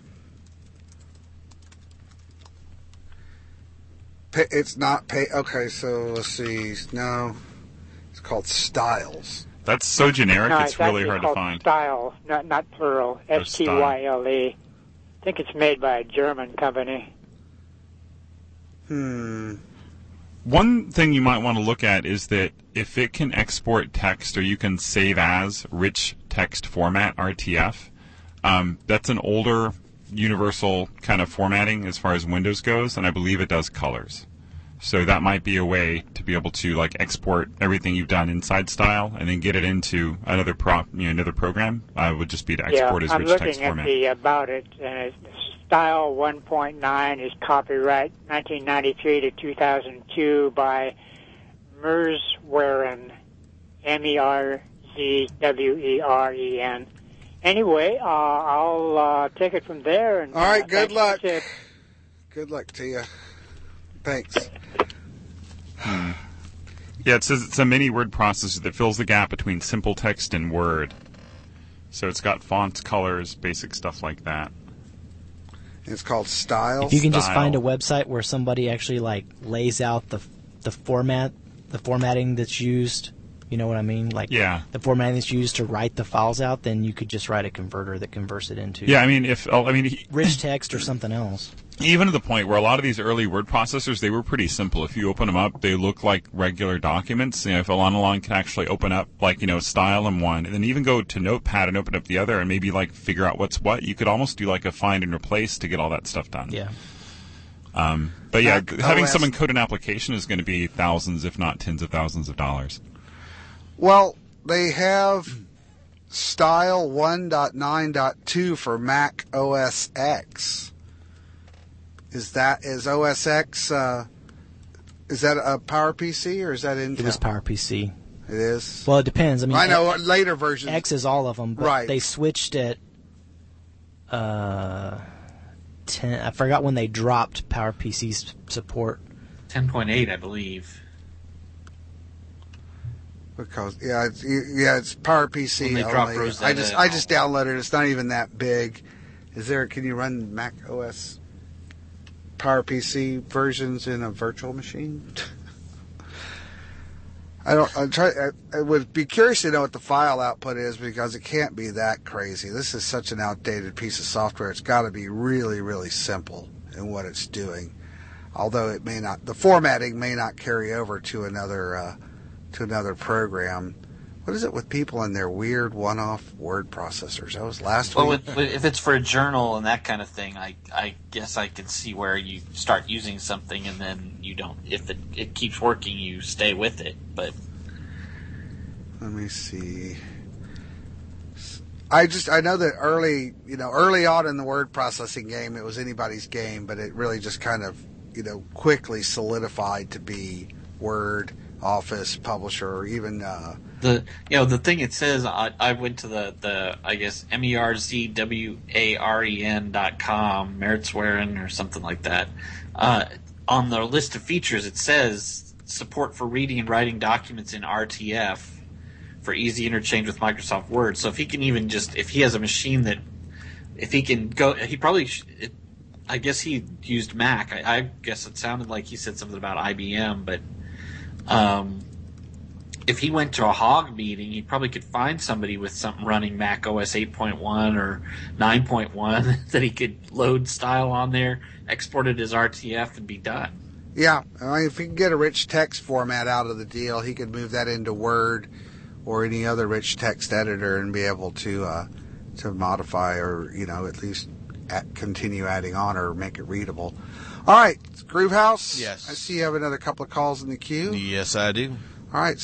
It's not pay. Okay, so let's see. No, it's called Styles. That's so generic. No, it's really hard to find. Style, not plural. Style. I think it's made by a German company. One thing you might want to look at is that if it can export text or you can save as rich text format, RTF, that's an older universal kind of formatting as far as Windows goes, and I believe it does colors. So that might be a way to be able to export everything you've done inside Style and then get it into another program. Would just be to export as rich text format. I'm looking at the about it, and Style 1.9 is copyright 1993 to 2002 by Merzweren, Merzweren. Anyway, I'll take it from there. And, all right, good luck. Good luck to you. Thanks. Yeah, it says it's a mini word processor that fills the gap between simple text and Word. So it's got fonts, colors, basic stuff like that. It's called Styles. If you can just find a website where somebody actually lays out the formatting that's used. You know what I mean? The formatting that's used to write the files out, then you could just write a converter that converts it into rich text or something else. Even to the point where a lot of these early word processors, they were pretty simple. If you open them up, they look like regular documents. If Elanolon can actually open up, Style in one, and then even go to Notepad and open up the other and maybe, figure out what's what, you could almost do, a find and replace to get all that stuff done. Yeah. But, yeah, having someone code an application is going to be thousands, if not tens of thousands of dollars. Well, they have Style 1.9.2 for Mac OS X. Is OS X, is that a PowerPC or is that Intel? It was PowerPC. It is? Well, it depends. I know later versions. X is all of them, but right. They switched it 10. I forgot when they dropped PowerPC's support. 10.8, I believe. Because it's PowerPC only. I just downloaded it. It's not even that big. Can you run Mac OS PowerPC versions in a virtual machine? I would be curious to know what the file output is because it can't be that crazy. This is such an outdated piece of software. It's got to be really, really simple in what it's doing. Although it may not, the formatting may not carry over to another program. What is it with people and their weird one-off word processors? That was last week. Well, if it's for a journal and that kind of thing, I guess I can see where you start using something and then you don't. If it keeps working, you stay with it. But let me see. I know that early on in the word processing game, it was anybody's game, but it really just kind of quickly solidified to be Word Office, Publisher, or even the thing it says. I went to the I guess MERZWAREN.com, Mertzwaren or something like that. On the list of features, it says support for reading and writing documents in RTF for easy interchange with Microsoft Word. So if he can even if he has a machine that, if he can go, he probably, I guess he used Mac. I guess it sounded like he said something about IBM, but if he went to a HOG meeting, he probably could find somebody with something running Mac OS 8.1 or 9.1 that he could load style on there, export it as RTF, and be done. Yeah, I mean, if he can get a rich text format out of the deal, he could move that into Word or any other rich text editor and be able to modify or, at least continue adding on or make it readable. All right, Groovehouse? Yes. I see you have another couple of calls in the queue. Yes, I do. All right,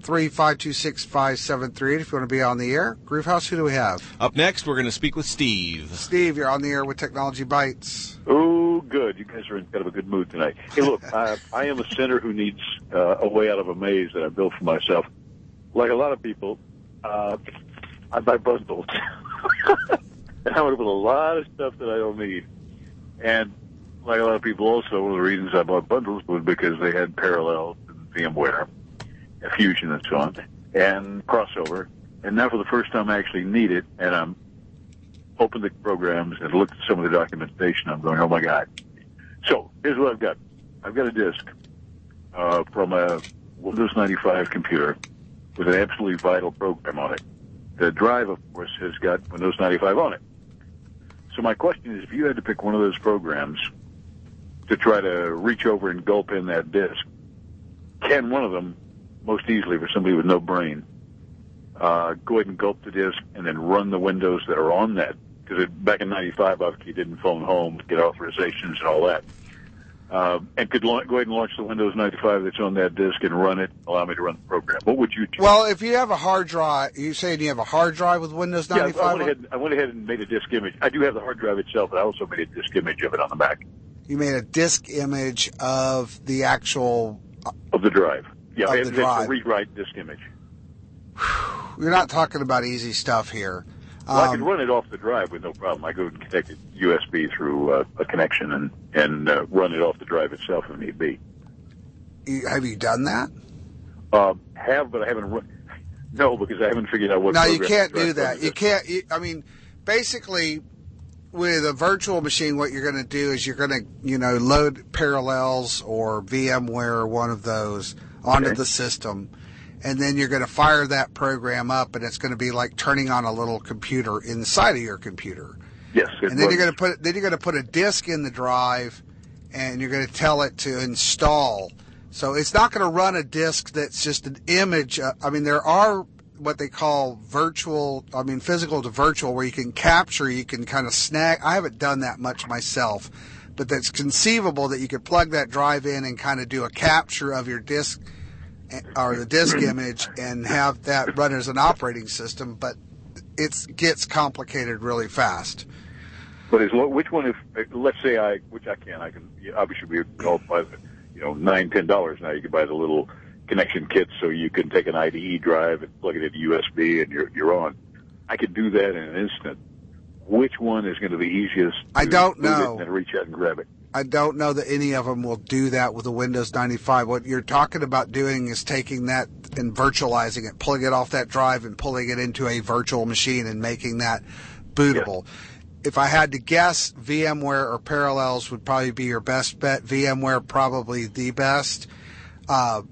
713-526-5738 if you want to be on the air. Groovehouse, who do we have? Up next, we're going to speak with Steve. Steve, you're on the air with Technology Bites. Oh, good. You guys are in kind of a good mood tonight. Hey, look, I am a sinner who needs a way out of a maze that I built for myself. Like a lot of people, I buy bundles. And I would put a lot of stuff that I don't need. And like a lot of people also, one of the reasons I bought bundles was because they had Parallels and VMware, and Fusion and so on, and crossover. And now for the first time I actually need it, and I'm opened the programs and looked at some of the documentation. I'm going, oh my God. So here's what I've got. I've got a disk from a Windows 95 computer with an absolutely vital program on it. The drive, of course, has got Windows 95 on it. So my question is, if you had to pick one of those programs to try to reach over and gulp in that disk, can one of them, most easily for somebody with no brain, go ahead and gulp the disk and then run the windows that are on that? Because back in 95, obviously, you didn't phone home to get authorizations and all that. And could go ahead and launch the Windows 95 that's on that disk and run it, allow me to run the program. What would you choose? Well, if you have a hard drive, you saying you have a hard drive with Windows 95? Yeah, I went ahead and made a disk image. I do have the hard drive itself, but I also made a disk image of it on the Mac. You made a disk image of the actual... Of the drive. Yeah, it's a rewrite disk image. You're not talking about easy stuff here. Well, I can run it off the drive with no problem. I go and connect it USB through a connection and run it off the drive itself if need be. Have you done that? But I haven't run. No, because I haven't figured out what. No, you can't do that. You can't. Basically, with a virtual machine, what you're going to do is you're going to, load Parallels or VMware or one of those onto the system. And then you're going to fire that program up, and it's going to be like turning on a little computer inside of your computer. Yes. And then you're going to put a disk in the drive, and you're going to tell it to install. So it's not going to run a disk that's just an image. There are what they call physical to virtual, where you can capture, you can kind of snag. I haven't done that much myself, but that's conceivable that you could plug that drive in and kind of do a capture of your disk or the disk image and have that run as an operating system, but it gets complicated really fast. But which one, let's say I can obviously we called by the, $9-10 now. You can buy the little connection kits so you can take an IDE drive and plug it into USB and you're on. I could do that in an instant. Which one is going to be easiest? I don't know. And reach out and grab it. I don't know that any of them will do that with a Windows 95. What you're talking about doing is taking that and virtualizing it, pulling it off that drive and pulling it into a virtual machine and making that bootable. Yeah. If I had to guess, VMware or Parallels would probably be your best bet. VMware probably the best. But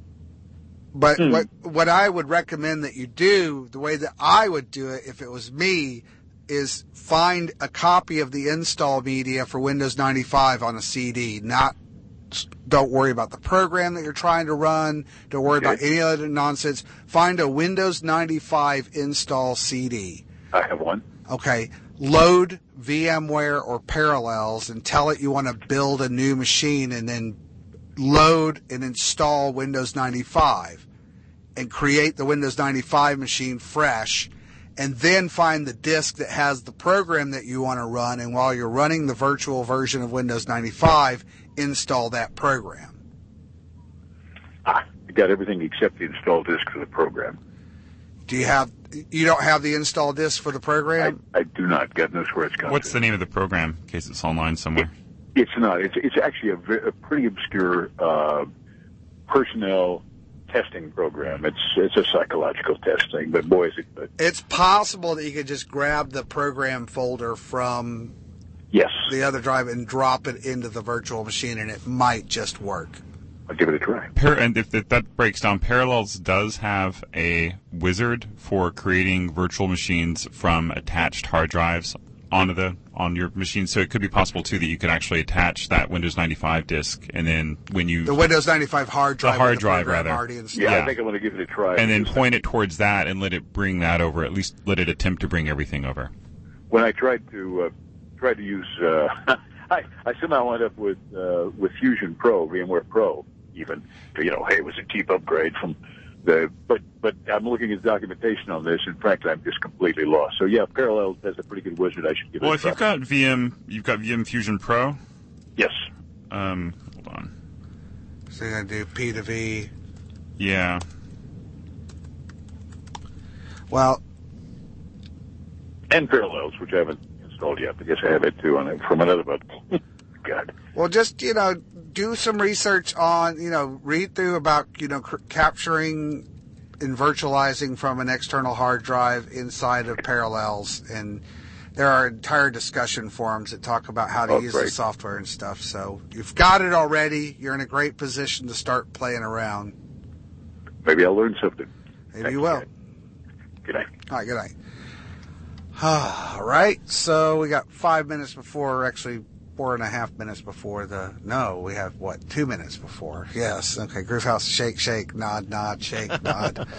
what I would recommend that you do, the way that I would do it if it was me, is find a copy of the install media for Windows 95 on a CD. Don't worry about the program that you're trying to run. Don't worry about any other nonsense. Find a Windows 95 install CD. I have one. Okay. Load VMware or Parallels and tell it you want to build a new machine, and then load and install Windows 95 and create the Windows 95 machine fresh. And then find the disk that has the program that you want to run, and while you're running the virtual version of Windows 95, install that program. got everything except the install disk for the program. You don't have the install disk for the program? I do not. God knows where it's gone. What's the name of the program, in case it's online somewhere? It's not. It's actually a pretty obscure personnel testing program. It's a psychological test thing, but boy, is it good. It's possible that you could just grab the program folder from the other drive and drop it into the virtual machine, and it might just work. I'll give it a try. And if that breaks down, Parallels does have a wizard for creating virtual machines from attached hard drives on your machine. So it could be possible too that you could actually attach that Windows 95 disk, and then when you the Windows 95 hard drive, I think I'm going to give it a try. And then point it towards that and let it bring that over. At least let it attempt to bring everything over. When I tried to use, I somehow wound up with Fusion Pro, VMware Pro. Even, hey, it was a cheap upgrade from but I'm looking at documentation on this, and frankly, I'm just completely lost. So yeah, Parallels has a pretty good wizard. I should give it a try. Well, if you've got VM Fusion Pro. Yes. Hold on. So you're gonna do P to V. Yeah. Well. And Parallels, which I haven't installed yet. I guess I have it too on it from another button. God. Well, just, do some research on, read through about, capturing and virtualizing from an external hard drive inside of Parallels. And there are entire discussion forums that talk about how to use the software and stuff. So you've got it already. You're in a great position to start playing around. Maybe I'll learn something. Maybe you will. Good night. All right, good night. All right, so we got 5 minutes before, actually 4.5 minutes before we have 2 minutes before. Yes, okay, Groovehouse, shake, shake, nod, nod, shake, nod.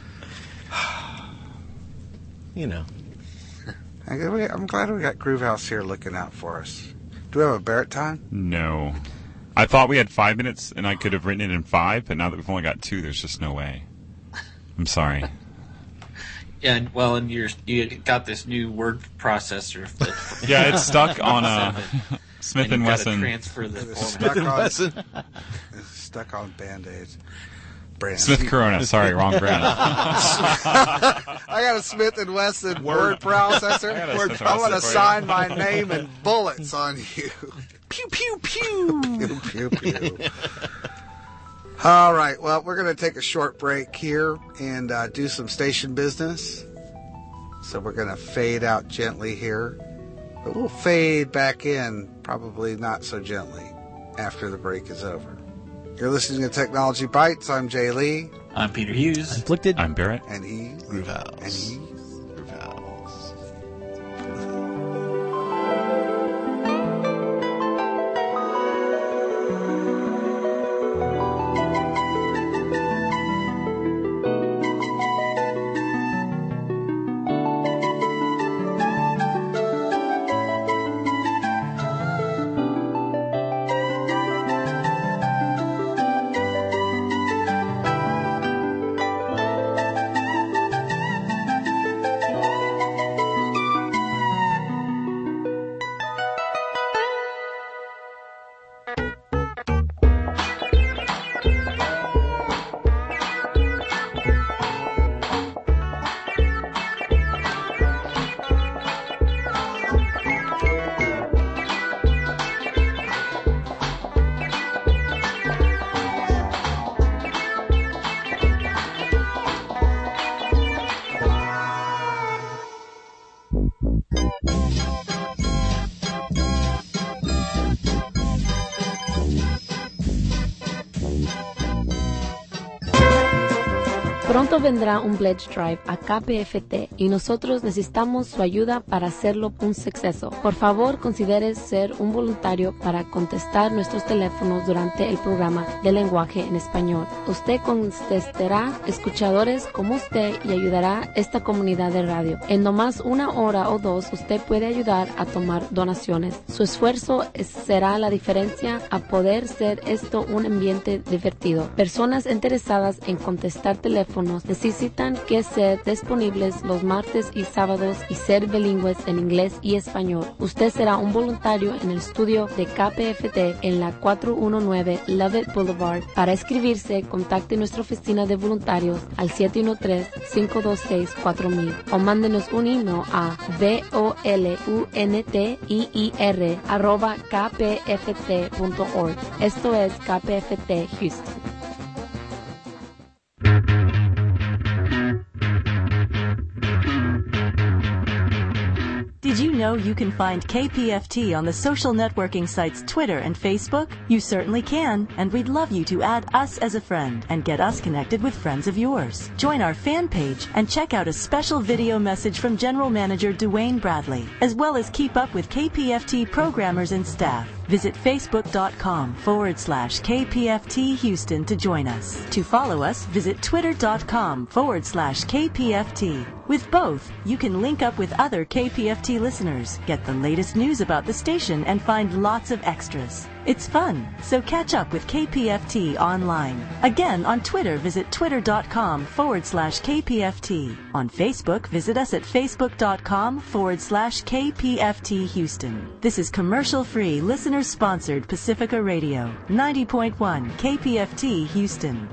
I'm glad we got Groovehouse here looking out for us. Do we have a Barrett time? No. I thought we had 5 minutes and I could have written it in 5, but now that we've only got 2, there's just no way. I'm sorry. Yeah, and you got this new word processor. Yeah, it's stuck on Smith and Wesson. Transfer the Smith and Wesson. It's stuck on Band-Aids. Brand. Smith Corona. Sorry, wrong brand. I got a Smith and Wesson word processor. I want to sign my name in bullets on you. Pew pew pew. Pew pew pew. All right, well, we're going to take a short break here and do some station business. So we're going to fade out gently here. But we'll fade back in, probably not so gently, after the break is over. You're listening to Technology Bites. I'm Jay Lee. I'm Peter Hughes. Inflicted. I'm Barrett. And he's Groovehouse. And he's Groovehouse. Pronto vendrá un pledge drive a KPFT y nosotros necesitamos su ayuda para hacerlo un suceso. Por favor, considere ser un voluntario para contestar nuestros teléfonos durante el programa de lenguaje en español. Usted contestará escuchadores como usted y ayudará a esta comunidad de radio. En nomás 1 hora o 2, usted puede ayudar a tomar donaciones. Su esfuerzo será la diferencia a poder ser esto un ambiente divertido. Personas interesadas en contestar teléfonos hispanos necesitan que ser disponibles los martes y sábados y ser bilingües en inglés y español. Usted será un voluntario en el estudio de KPFT en la 419 Lovett Boulevard. Para inscribirse, contacte nuestra oficina de voluntarios al 713-526-4000 o mándenos un email a volunteer@kpft.org. Esto es KPFT Houston. Did you know you can find KPFT on the social networking sites Twitter and Facebook? You certainly can, and we'd love you to add us as a friend and get us connected with friends of yours. Join our fan page and check out a special video message from General Manager Dwayne Bradley, as well as keep up with KPFT programmers and staff. Visit facebook.com/KPFT Houston to join us. To follow us, visit twitter.com/KPFT. With both, you can link up with other KPFT listeners, get the latest news about the station, and find lots of extras. It's fun, so catch up with KPFT online. Again, on Twitter, visit twitter.com/KPFT. On Facebook, visit us at facebook.com/KPFT Houston. This is commercial-free, listener-sponsored Pacifica Radio, 90.1 KPFT Houston.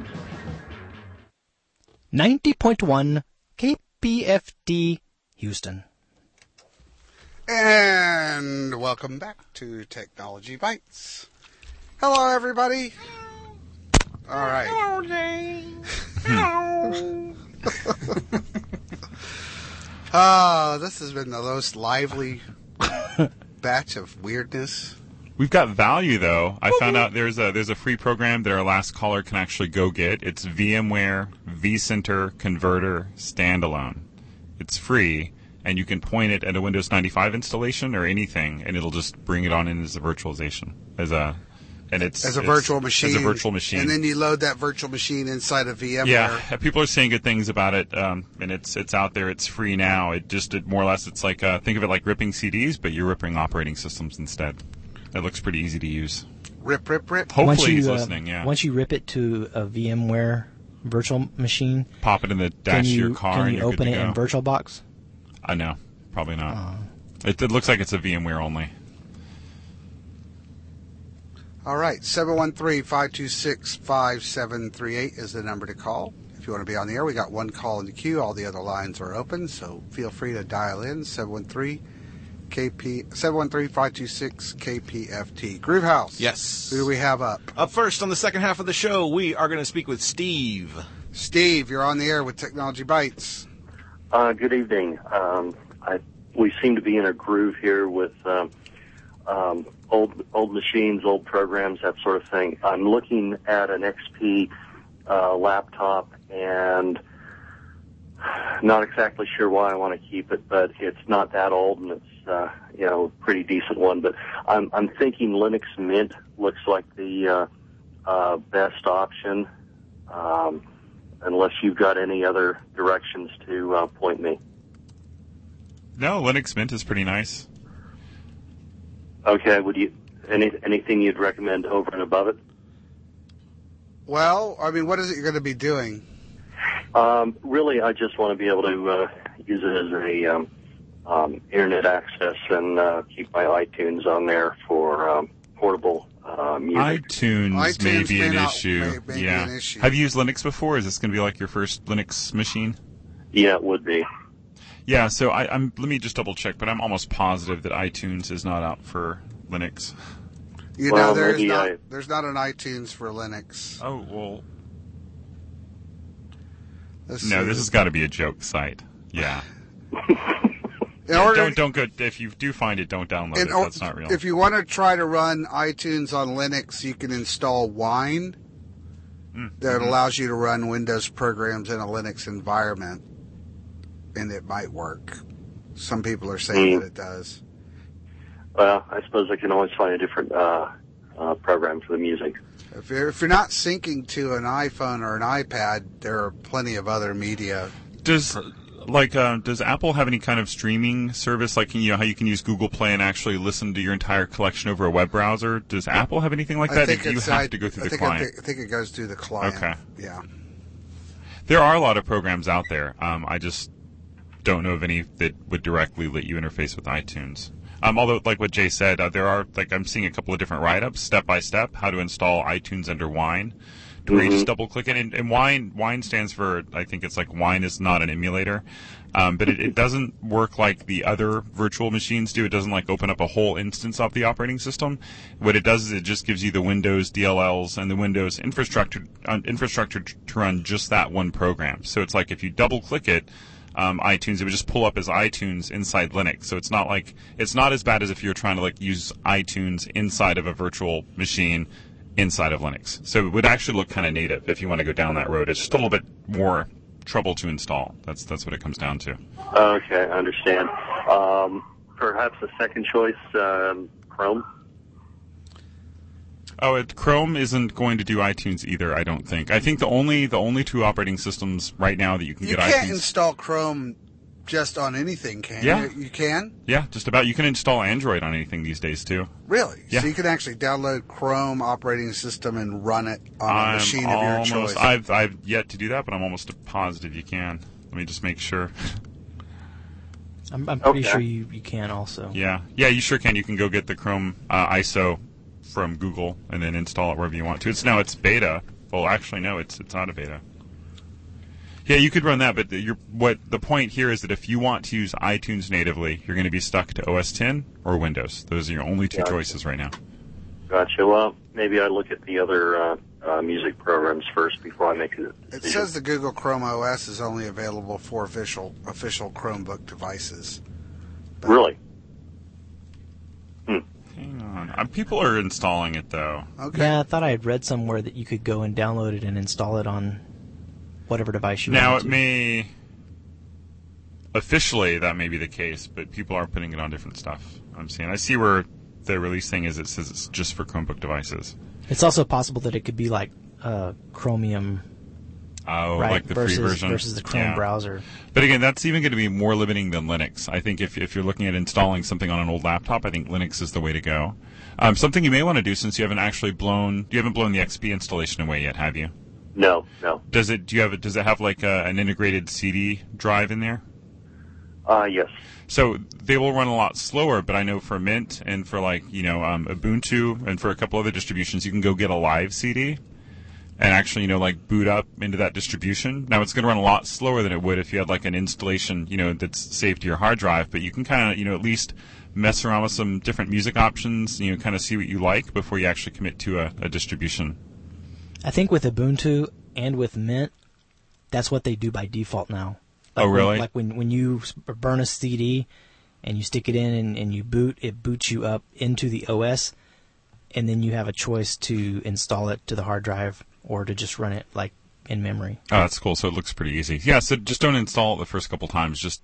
90.1 KPFT Houston. And welcome back to Technology Bites. Hello, everybody. All right. Hello, Dave. Hello. This has been the most lively batch of weirdness. We've got value, though. I found out there's a free program that our last caller can actually go get. It's VMware vCenter Converter Standalone. It's free, and you can point it at a Windows 95 installation or anything, and it'll just bring it on in as a virtualization, as a virtual machine. As a virtual machine. And then you load that virtual machine inside of VMware. Yeah, people are saying good things about it, and it's out there. It's free now. It more or less, it's like think of it like ripping CDs, but you're ripping operating systems instead. It looks pretty easy to use. Rip. Hopefully he's listening, yeah. Once you rip it to a VMware virtual machine, pop it in the dash of your car, and you're good to go. Can you open it in VirtualBox? No, probably not. It looks like it's a VMware only. All right, 713-526-5738 is the number to call. If you want to be on the air, we got one call in the queue. All the other lines are open, so feel free to dial in, 713-526-KPFT. Groovehouse. Yes. Who do we have up? Up first on the second half of the show, we are going to speak with Steve. Steve, you're on the air with Technology Bites. Good evening. We seem to be in a groove here with old machines, old programs, that sort of thing. I'm looking at an XP laptop and not exactly sure why I want to keep it, but it's not that old and it's a pretty decent one. But I'm thinking Linux Mint looks like the best option, unless you've got any other directions to point me. No, Linux Mint is pretty nice. Okay, would you anything you'd recommend over and above it? Well, I mean, what is it you're going to be doing? Really, I just want to be able to use it as a internet access and keep my iTunes on there for portable music. iTunes may be an issue. May be an issue. Have you used Linux before? Is this going to be like your first Linux machine? Yeah, it would be. Yeah, so let me just double check, but I'm almost positive that iTunes is not out for Linux. There's not an iTunes for Linux. Oh, well. This has got to be a joke site. Yeah. Don't go. If you do find it, don't download it. That's not real. If you want to try to run iTunes on Linux, you can install Wine. That allows you to run Windows programs in a Linux environment. And it might work. Some people are saying that it does. Well, I suppose I can always find a different program for the music. If you're not syncing to an iPhone or an iPad, there are plenty of other media. Does Apple have any kind of streaming service, like how you can use Google Play and actually listen to your entire collection over a web browser? Does Apple have anything like that? You have to go through the client. I think it goes through the client. Okay. Yeah. There are a lot of programs out there. I just don't know of any that would directly let you interface with iTunes. Although, like what Jay said, there are, like, I'm seeing a couple of different write-ups, step-by-step, how to install iTunes under Wine, to where you just double-click it. And Wine stands for, I think it's like Wine is not an emulator. But it doesn't work like the other virtual machines do. It doesn't, like, open up a whole instance of the operating system. What it does is it just gives you the Windows DLLs and the Windows infrastructure to run just that one program. So it's like if you double-click it, iTunes, it would just pull up as iTunes inside Linux. So it's not as bad as if you're trying to, like, use iTunes inside of a virtual machine inside of Linux. So it would actually look kind of native if you want to go down that road. It's just a little bit more trouble to install. That's what it comes down to. Okay, I understand. Perhaps a second choice, Chrome? Oh, Chrome isn't going to do iTunes either, I don't think. I think the only two operating systems right now that you can get iTunes... You can't install Chrome just on anything, can you? You can? Yeah, just about. You can install Android on anything these days, too. Really? Yeah. So you can actually download Chrome operating system and run it on a machine of your choice. I've yet to do that, but I'm almost positive you can. Let me just make sure. I'm pretty sure you can also. Yeah, you sure can. You can go get the Chrome ISO from Google and then install it wherever you want to. It's beta. Well, actually, no, it's not a beta. Yeah, you could run that, but the point here is that if you want to use iTunes natively, you're going to be stuck to OS X or Windows. Those are your only two choices right now. Gotcha. Well, maybe I look at the other music programs first before I make a decision. It says the Google Chrome OS is only available for official Chromebook devices. But really? Hang on. People are installing it, though. Okay. Yeah, I thought I had read somewhere that you could go and download it and install it on whatever device you want. Now, it may... Officially, that may be the case, but people are putting it on different stuff. I see where the release thing is. It says it's just for Chromebook devices. It's also possible that it could be like Chromium... right, like the versus, free version? Versus the Chrome browser. But again, that's even going to be more limiting than Linux. I think if you're looking at installing something on an old laptop, I think Linux is the way to go. Something you may want to do, since you haven't actually blown the XP installation away yet, have you? No. Does it have like an integrated CD drive in there? Yes. So they will run a lot slower, but I know for Mint and for Ubuntu and for a couple other distributions, you can go get a live CD and actually, boot up into that distribution. Now, it's going to run a lot slower than it would if you had like an installation, that's saved to your hard drive, but you can kind of, at least mess around with some different music options, kind of see what you like before you actually commit to a distribution. I think with Ubuntu and with Mint, that's what they do by default now. Like really? When you burn a CD and you stick it in and you boot, it boots you up into the OS, and then you have a choice to install it to the hard drive or to just run it like in memory. Oh, that's cool. So it looks pretty easy. Yeah, so just don't install it the first couple times. Just,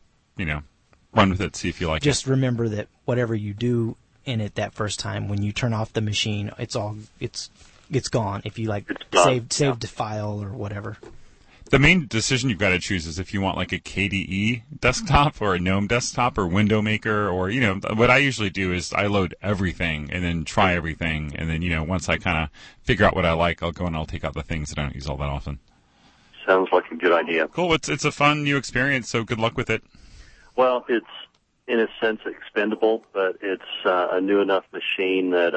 run with it, see if you like it. Just remember that whatever you do in it that first time, when you turn off the machine, it's gone. If you saved the file or whatever. The main decision you've got to choose is if you want like a KDE desktop or a GNOME desktop or Window Maker or, what I usually do is I load everything and then try everything. And then, once I kind of figure out what I like, I'll go and I'll take out the things that I don't use all that often. Sounds like a good idea. Cool. It's a fun new experience, so good luck with it. Well, it's in a sense expendable, but it's a new enough machine that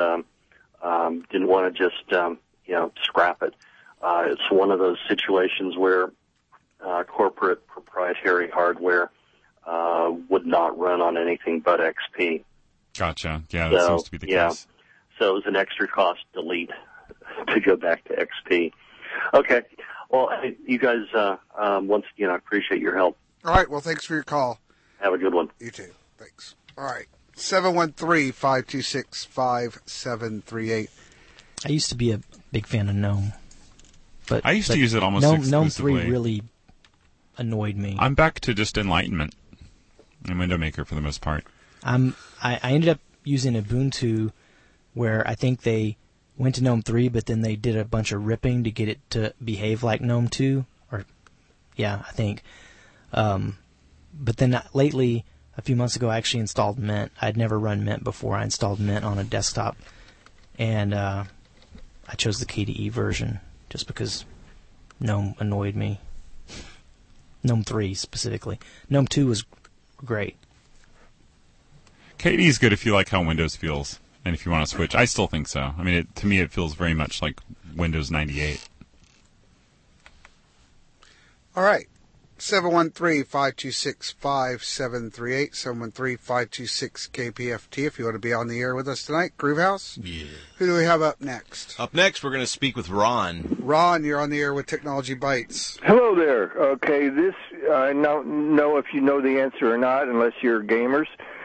didn't want to just, scrap it. It's one of those situations where corporate proprietary hardware would not run on anything but XP. Gotcha. Yeah, that seems to be the case. So it was an extra cost delete to go back to XP. Okay. Well, you guys, once again, I appreciate your help. All right. Well, thanks for your call. Have a good one. You too. Thanks. All right. 713-526-5738. I used to be a big fan of GNOME. But I used to use it almost exclusively. GNOME 3 really annoyed me. I'm back to just Enlightenment and Window Maker for the most part. I ended up using Ubuntu, where I think they went to GNOME 3, but then they did a bunch of ripping to get it to behave like GNOME 2. I think. But then lately, a few months ago, I actually installed Mint. I'd never run Mint before. I installed Mint on a desktop, and I chose the KDE version just because GNOME annoyed me. GNOME 3 specifically. GNOME 2 was great. KDE is good if you like how Windows feels, and if you want to switch. I still think so. I mean, to me, it feels very much like Windows 98. All right. 713-526-5738, 713-526-KPFT if you want to be on the air with us tonight. Groovehouse? Yeah. Who do we have up next? Up next, we're going to speak with Ron. Ron, you're on the air with Technology Bites. Hello there. Okay, this, I don't know if you know the answer or not, unless you're gamers.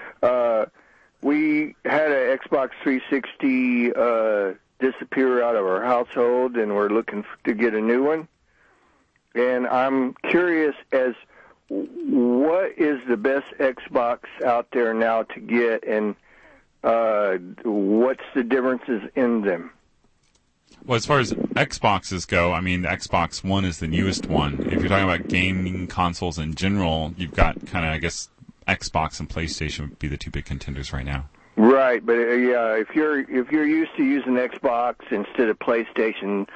We had an Xbox 360 disappear out of our household, and we're looking to get a new one. And I'm curious as what is the best Xbox out there now to get, and what's the differences in them? Well, as far as Xboxes go, I mean, the Xbox One is the newest one. If you're talking about gaming consoles in general, you've got kind of, I guess, Xbox and PlayStation would be the two big contenders right now. Right, but yeah, if you're used to using Xbox instead of PlayStation,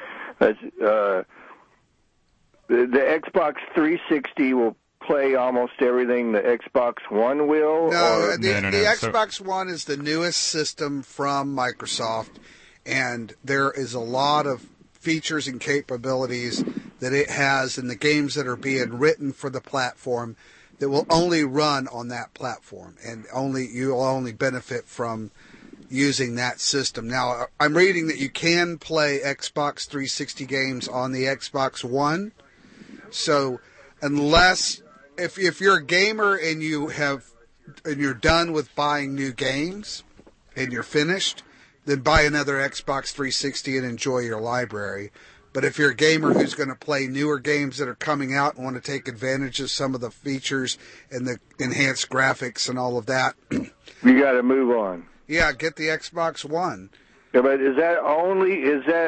the Xbox 360 will play almost everything the Xbox One will? No, the Xbox One is the newest system from Microsoft, and there is a lot of features and capabilities that it has in the games that are being written for the platform that will only run on that platform, and you'll only benefit from using that system. Now, I'm reading that you can play Xbox 360 games on the Xbox One. So, unless if you're a gamer and you're done with buying new games and you're finished, then buy another Xbox 360 and enjoy your library. But if you're a gamer who's going to play newer games that are coming out and want to take advantage of some of the features and the enhanced graphics and all of that, you got to move on. Yeah, get the Xbox One. Yeah, but is that only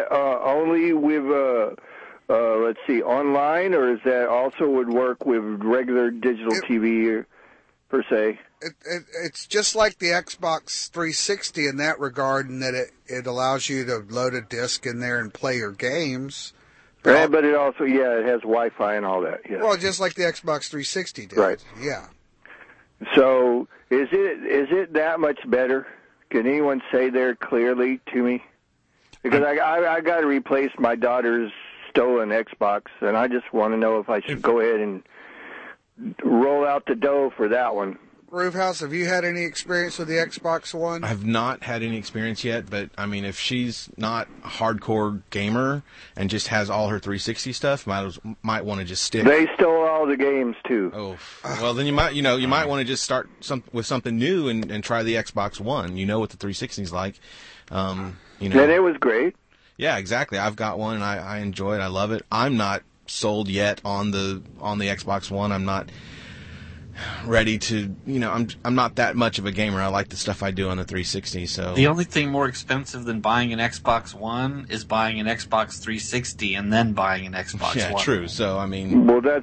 with let's see, online, or is that also would work with regular digital TV per se? It's just like the Xbox 360 in that regard, in that it allows you to load a disc in there and play your games. But it also, it has Wi-Fi and all that. Yeah. Well, just like the Xbox 360 did. Right. Yeah. So is it that much better? Can anyone say there clearly to me? Because I got to replace my daughter's stolen Xbox, and I just want to know if I should go ahead and roll out the dough for that one. Groovehouse, have you had any experience with the Xbox One? I've not had any experience yet, but I mean, if she's not a hardcore gamer and just has all her 360 stuff, might want to just stick. They stole all the games too. Oh, well then you might want to just start with something new and try the Xbox One. You know what the 360's like. And it was great. Yeah, exactly. I've got one and I enjoy it. I love it. I'm not sold yet on the Xbox One. I'm not ready to, I'm not that much of a gamer. I like the stuff I do on the 360. So the only thing more expensive than buying an Xbox One is buying an Xbox 360 and then buying an Xbox One. Yeah, true. So I mean, well, there's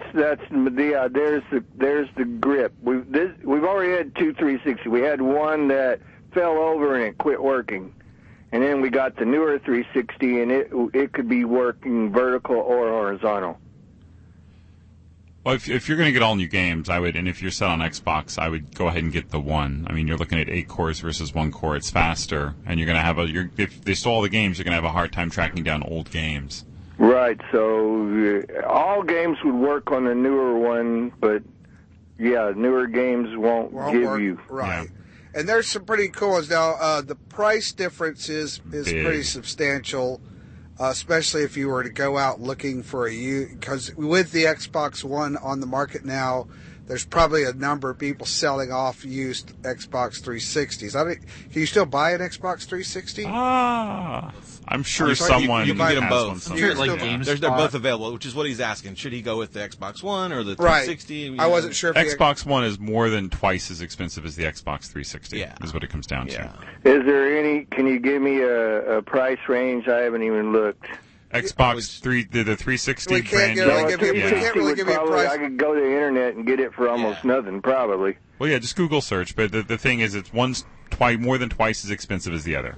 the grip. We've already had two 360. We had one that fell over and it quit working. And then we got the newer 360, and it could be working vertical or horizontal. Well, if you're going to get all new games, I would, and if you're set on Xbox, I would go ahead and get the One. I mean, you're looking at 8 cores versus 1 core. It's faster, and you're going to have if they stole all the games, you're going to have a hard time tracking down old games. Right. So all games would work on the newer one, but newer games won't give work. you right. Yeah. And there's some pretty cool ones. Now, the price difference is pretty substantial, especially if you were to go out looking for because with the Xbox One on the market now, there's probably a number of people selling off used Xbox 360s. Can you still buy an Xbox 360? I'm sure someone you can get them both. They're both available, which is what he's asking. Should he go with the Xbox One or the 360? Right. I wasn't sure. If Xbox One is more than twice as expensive as the Xbox 360. Yeah. Is what it comes down to. Is there any? Can you give me a price range? I haven't even looked. Xbox the 360 we can't brand we can't really give you a price. I could go to the internet and get it for almost nothing, probably. Well, yeah, just Google search. But the thing is, one's more than twice as expensive as the other.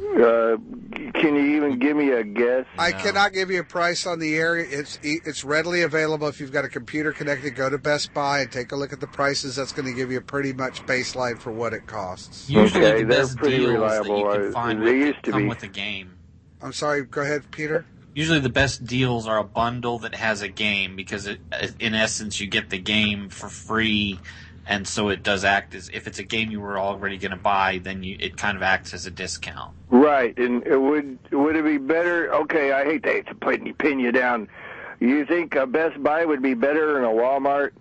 Can you even give me a guess? I cannot give you a price on the area. It's readily available. If you've got a computer connected, go to Best Buy and take a look at the prices. That's going to give you a pretty much baseline for what it costs. Usually the they're best pretty deals reliable. that you can find They used to come be. with a game. I'm sorry, go ahead, Peter. Usually the best deals are a bundle that has a game because in essence you get the game for free, and so it does act as if it's a game you were already going to buy, then it kind of acts as a discount. Right, and would it be better? Okay, I hate to pin you down. You think a Best Buy would be better than a Walmart?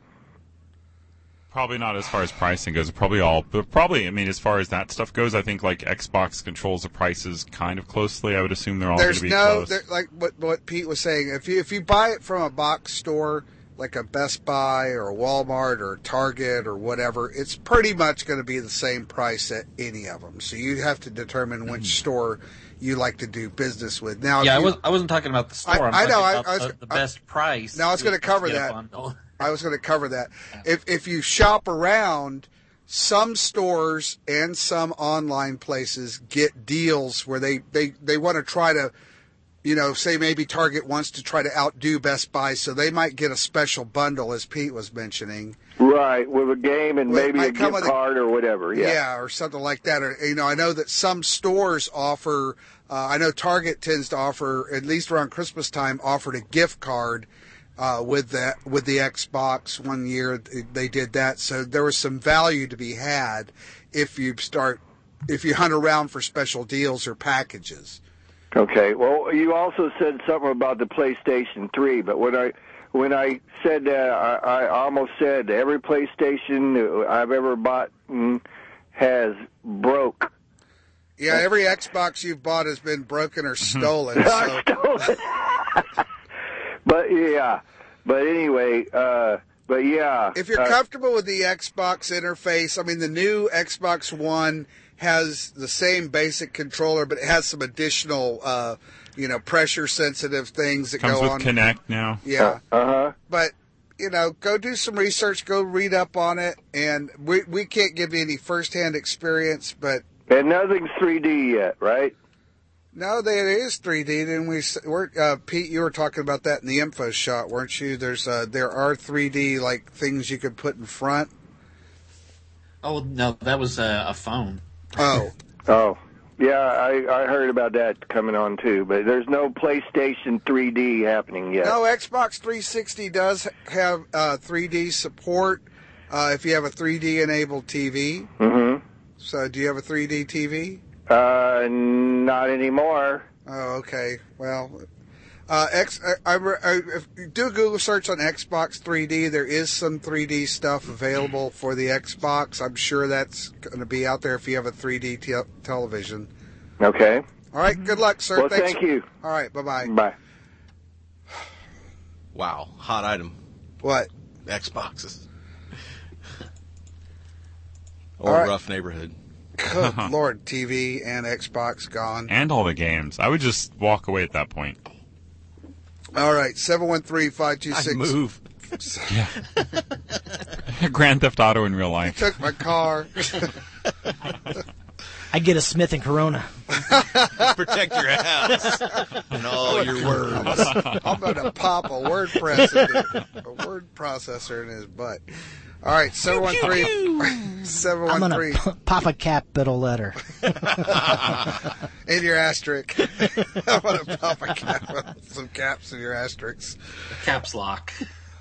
Probably not as far as pricing goes. Probably, I mean, as far as that stuff goes, I think like Xbox controls the prices kind of closely. I would assume they're all going to be close. Like what Pete was saying. If you buy it from a box store like a Best Buy or a Walmart or a Target or whatever, it's pretty much going to be the same price at any of them. So you have to determine which store you like to do business with. Now, yeah, I wasn't talking about the store. I'm talking about the best price. Now I was going to cover that. I was going to cover that. If you shop around, some stores and some online places get deals where they want to try to, say maybe Target wants to try to outdo Best Buy, so they might get a special bundle, as Pete was mentioning. Right, with a game and maybe a gift card or whatever. Yeah, or something like that. Or, I know that some stores offer, I know Target tends to offer, at least around Christmas time, offered a gift card with the Xbox. One year they did that, so there was some value to be had if you hunt around for special deals or packages. Okay. Well, you also said something about the PlayStation 3, but when I said that, I almost said every PlayStation I've ever bought has broke. Yeah, every Xbox you've bought has been broken or stolen. So. Stolen. But anyway, if you're comfortable with the Xbox interface, I mean, the new Xbox One has the same basic controller, but it has some additional, pressure-sensitive things that comes go with on. Kinect now. Yeah. Uh-huh. But, go do some research, go read up on it, and we can't give you any first-hand experience, but... And nothing's 3D yet, right? No, it is 3D. Didn't Pete, you were talking about that in the info shot, weren't you? There are 3D like things you could put in front. Oh no, that was a phone. Oh, yeah, I heard about that coming on too. But there's no PlayStation 3D happening yet. No, Xbox 360 does have 3D support if you have a 3D enabled TV. Mm-hmm. So, do you have a 3D TV? Not anymore. Oh, okay. Well, if you do a Google search on Xbox 3D, there is some 3D stuff available for the Xbox. I'm sure that's going to be out there if you have a 3D television. Okay. All right. Good luck, sir. Well, thank you. All right. Bye-bye. Bye. Wow. Hot item. What? Xboxes. Or rough neighborhood. Good Lord, TV and Xbox gone. And all the games. I would just walk away at that point. All right, 713-526. Move. Yeah. Grand Theft Auto in real life. Took my car. I get a Smith and Corona. Protect your house and all your words. I'm going to pop a word processor in his butt. All right, 713. I'm going to pop a capital letter. In your asterisk. I'm going to pop some caps in your asterisks. Caps lock.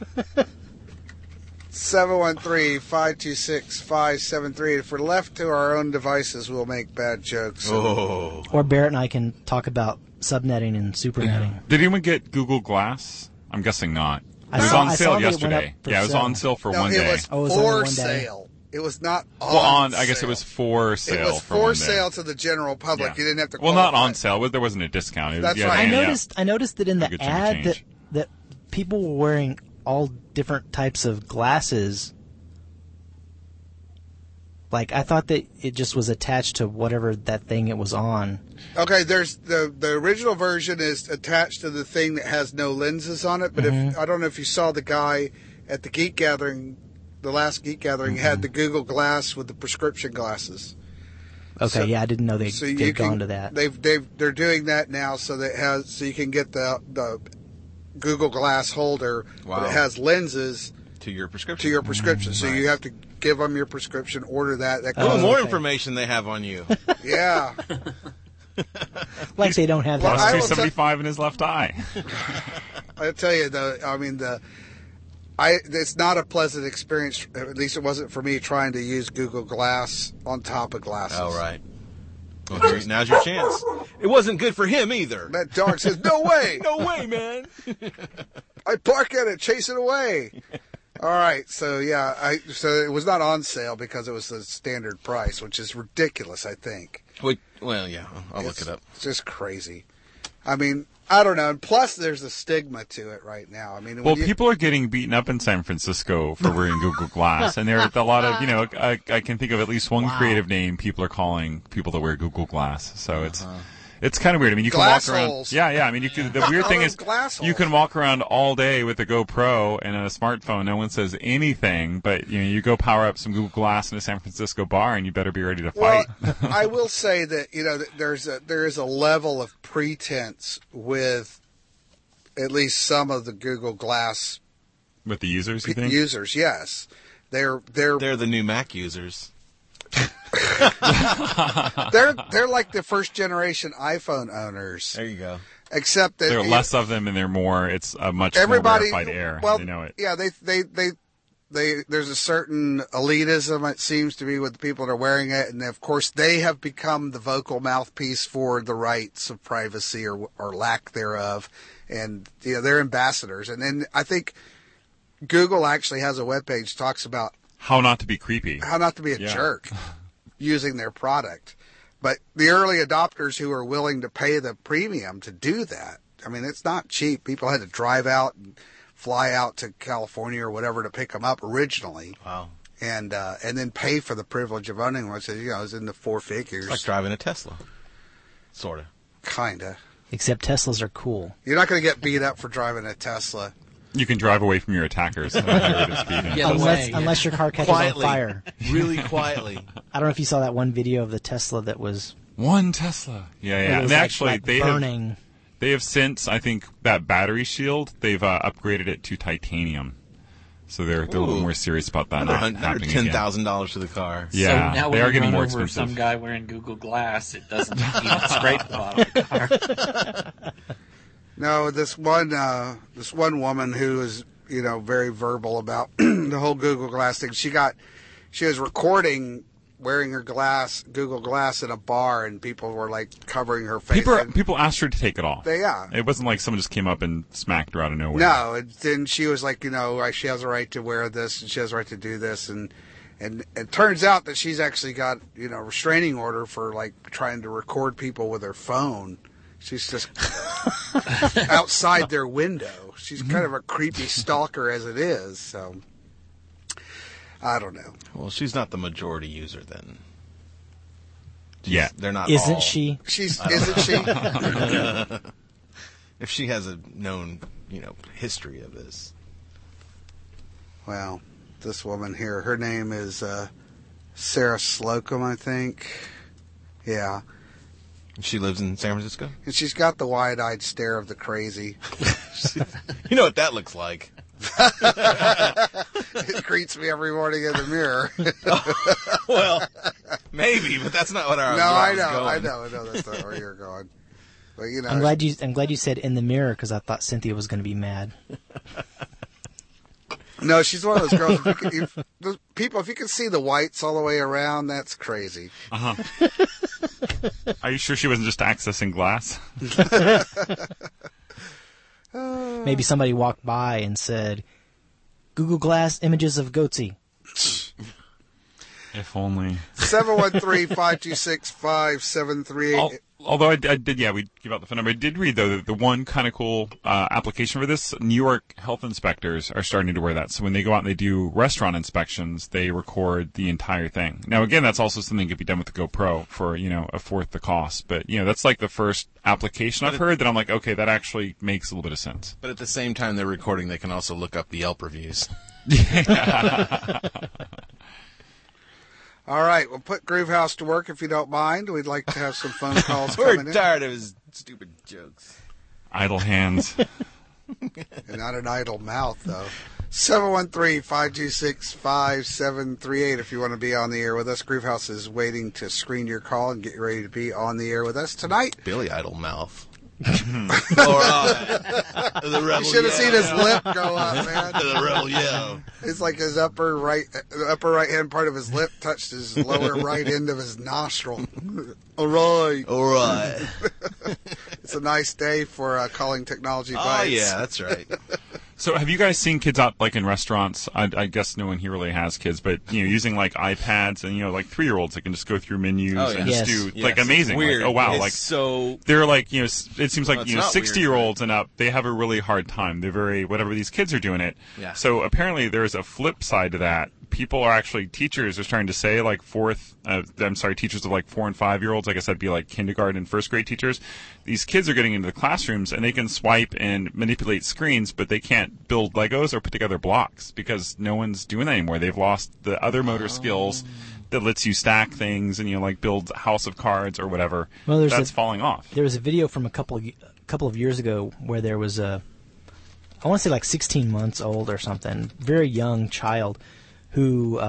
713-526-573. If we're left to our own devices, we'll make bad jokes. Oh. Or Barrett and I can talk about subnetting and supernetting. Did anyone get Google Glass? I'm guessing not. It was on sale yesterday. Yeah, it was on sale for 1 day. It was for sale. It was not on sale. I guess it was for sale. It was for sale to the general public. Yeah. You didn't have to. Well, not on sale. There wasn't a discount. That's right. I noticed that in the ad that people were wearing all different types of glasses. Like, I thought that it just was attached to whatever that thing it was on. Okay, there's the original version is attached to the thing that has no lenses on it. But if I don't know if you saw the guy at the Geek Gathering, the last Geek Gathering, had the Google Glass with the prescription glasses. Okay, yeah, I didn't know they'd gone to that. They're doing that now, so you can get the Google Glass holder, but it has lenses to your prescription. So you have to give them your prescription, order that. More information they have on you. Yeah. Like they don't have that. Plus 275 in his left eye. I tell you, it's not a pleasant experience. At least it wasn't for me trying to use Google Glass on top of glasses. Oh, right. Well, now's your chance. It wasn't good for him either. That dog says, "No way, no way, man." I bark at it, chase it away. All right, so yeah, so it was not on sale because it was the standard price, which is ridiculous. I think. Well, yeah, I'll look it up. It's just crazy. I mean, I don't know. And plus, there's a stigma to it right now. I mean, people are getting beaten up in San Francisco for wearing Google Glass, and there are a lot of, I can think of at least one creative name people are calling people that wear Google Glass. So it's kind of weird. I mean, you can walk around. Holes. Yeah. I mean, the weird thing is you can walk around all day with a GoPro and a smartphone. No one says anything, but you go power up some Google Glass in a San Francisco bar, and you better be ready to fight. Well, I will say that there is a level of pretense with at least some of the Google Glass with the users. You think? Users, yes, they're the new Mac users. they're like the first generation iPhone owners. There you go. Except that there are less of them, and they're more. It's a much more rarefied air. Well, they know it. Yeah, they there's a certain elitism, it seems to be, with the people that are wearing it, and of course they have become the vocal mouthpiece for the rights of privacy or lack thereof, and they're ambassadors. And then I think Google actually has a webpage that talks about how not to be creepy, how not to be a jerk using their product. But the early adopters who are willing to pay the premium to do that, I mean, it's not cheap. People had to drive out and fly out to California or whatever to pick them up originally. Wow. And then pay for the privilege of owning one. So, it was in the four figures. It's like driving a Tesla. Sort of. Kind of. Except Teslas are cool. You're not going to get beat up for driving a Tesla. You can drive away from your attackers. Unless your car catches on fire. Really quietly. I don't know if you saw that one video of the Tesla that was... One Tesla. Yeah. And actually, they have since, I think, that battery shield, they've upgraded it to titanium. So they're a little more serious about that. $110,000 for the car. Yeah, so now they are getting more over expensive. Some guy wearing Google Glass, it doesn't even scrape the bottom of the car. No, this one woman who is, very verbal about the whole Google Glass thing. She was recording wearing her Google Glass in a bar, and people were like covering her face. People asked her to take it off. Yeah. It wasn't like someone just came up and smacked her out of nowhere. No, and she was like, she has a right to wear this, and she has a right to do this, and it turns out that she's actually got, a restraining order for like trying to record people with her phone. She's just outside their window. She's kind of a creepy stalker as it is, so I don't know. Well, she's not the majority user then. Yeah. They're not Isn't all. she? Isn't she? If she has a known, history of this. Well, this woman here, her name is Sarah Slocum, I think. Yeah. She lives in San Francisco? And she's got the wide-eyed stare of the crazy. You know what that looks like. It greets me every morning in the mirror. Well, maybe, but that's not what our I know that's not where you're going. But I'm glad you said in the mirror, because I thought Cynthia was going to be mad. No, she's one of those girls. If you can see the whites all the way around, that's crazy. Are you sure she wasn't just accessing glass? Maybe somebody walked by and said, Google Glass images of Goatsy. If only. 713-526-5738. Although I did, we give out the phone number. I did read, though, that the one kind of cool application for this, New York health inspectors are starting to wear that. So when they go out and they do restaurant inspections, they record the entire thing. Now, again, that's also something that could be done with the GoPro for, a fourth the cost. But, that's like the first application I've heard that I'm like, okay, that actually makes a little bit of sense. But at the same time they're recording, they can also look up the Yelp reviews. All right, we'll put Groovehouse to work if you don't mind. We'd like to have some phone calls We're coming in. tired of his stupid jokes. Idle hands. And not an idle mouth, though. 713-526-5738 if you want to be on the air with us. Groovehouse is waiting to screen your call and get you ready to be on the air with us tonight. Billy Idle Mouth. All right. The rebel You should have seen his yell. lip go up, man. The rebel yell. It's like his upper right hand part of his lip touched his lower right end of his nostril. All right. All right. It's a nice day for calling Technology Bites. Oh, yeah, that's right. So have you guys seen kids out like in restaurants? I guess no one here really has kids, but using like iPads and like 3-year-olds that can just go through menus and just do like amazing. Weird. Like, oh wow, It's like so they're like it seems like it's not 60-year-olds and up, they have a really hard time. They're very whatever these kids are doing it. Yeah. So apparently there's a flip side to that. People are actually teachers are starting to say like teachers of like 4 and 5-year-olds. I guess that'd be like kindergarten and first grade teachers. These kids are getting into the classrooms and they can swipe and manipulate screens, but they can't build Legos or put together blocks because no one's doing that anymore. They've lost the other motor skills that lets you stack things and like build a house of cards or whatever. Well, that's falling off. There was a video from a couple of years ago where there was I want to say like 16 months old or something, very young child who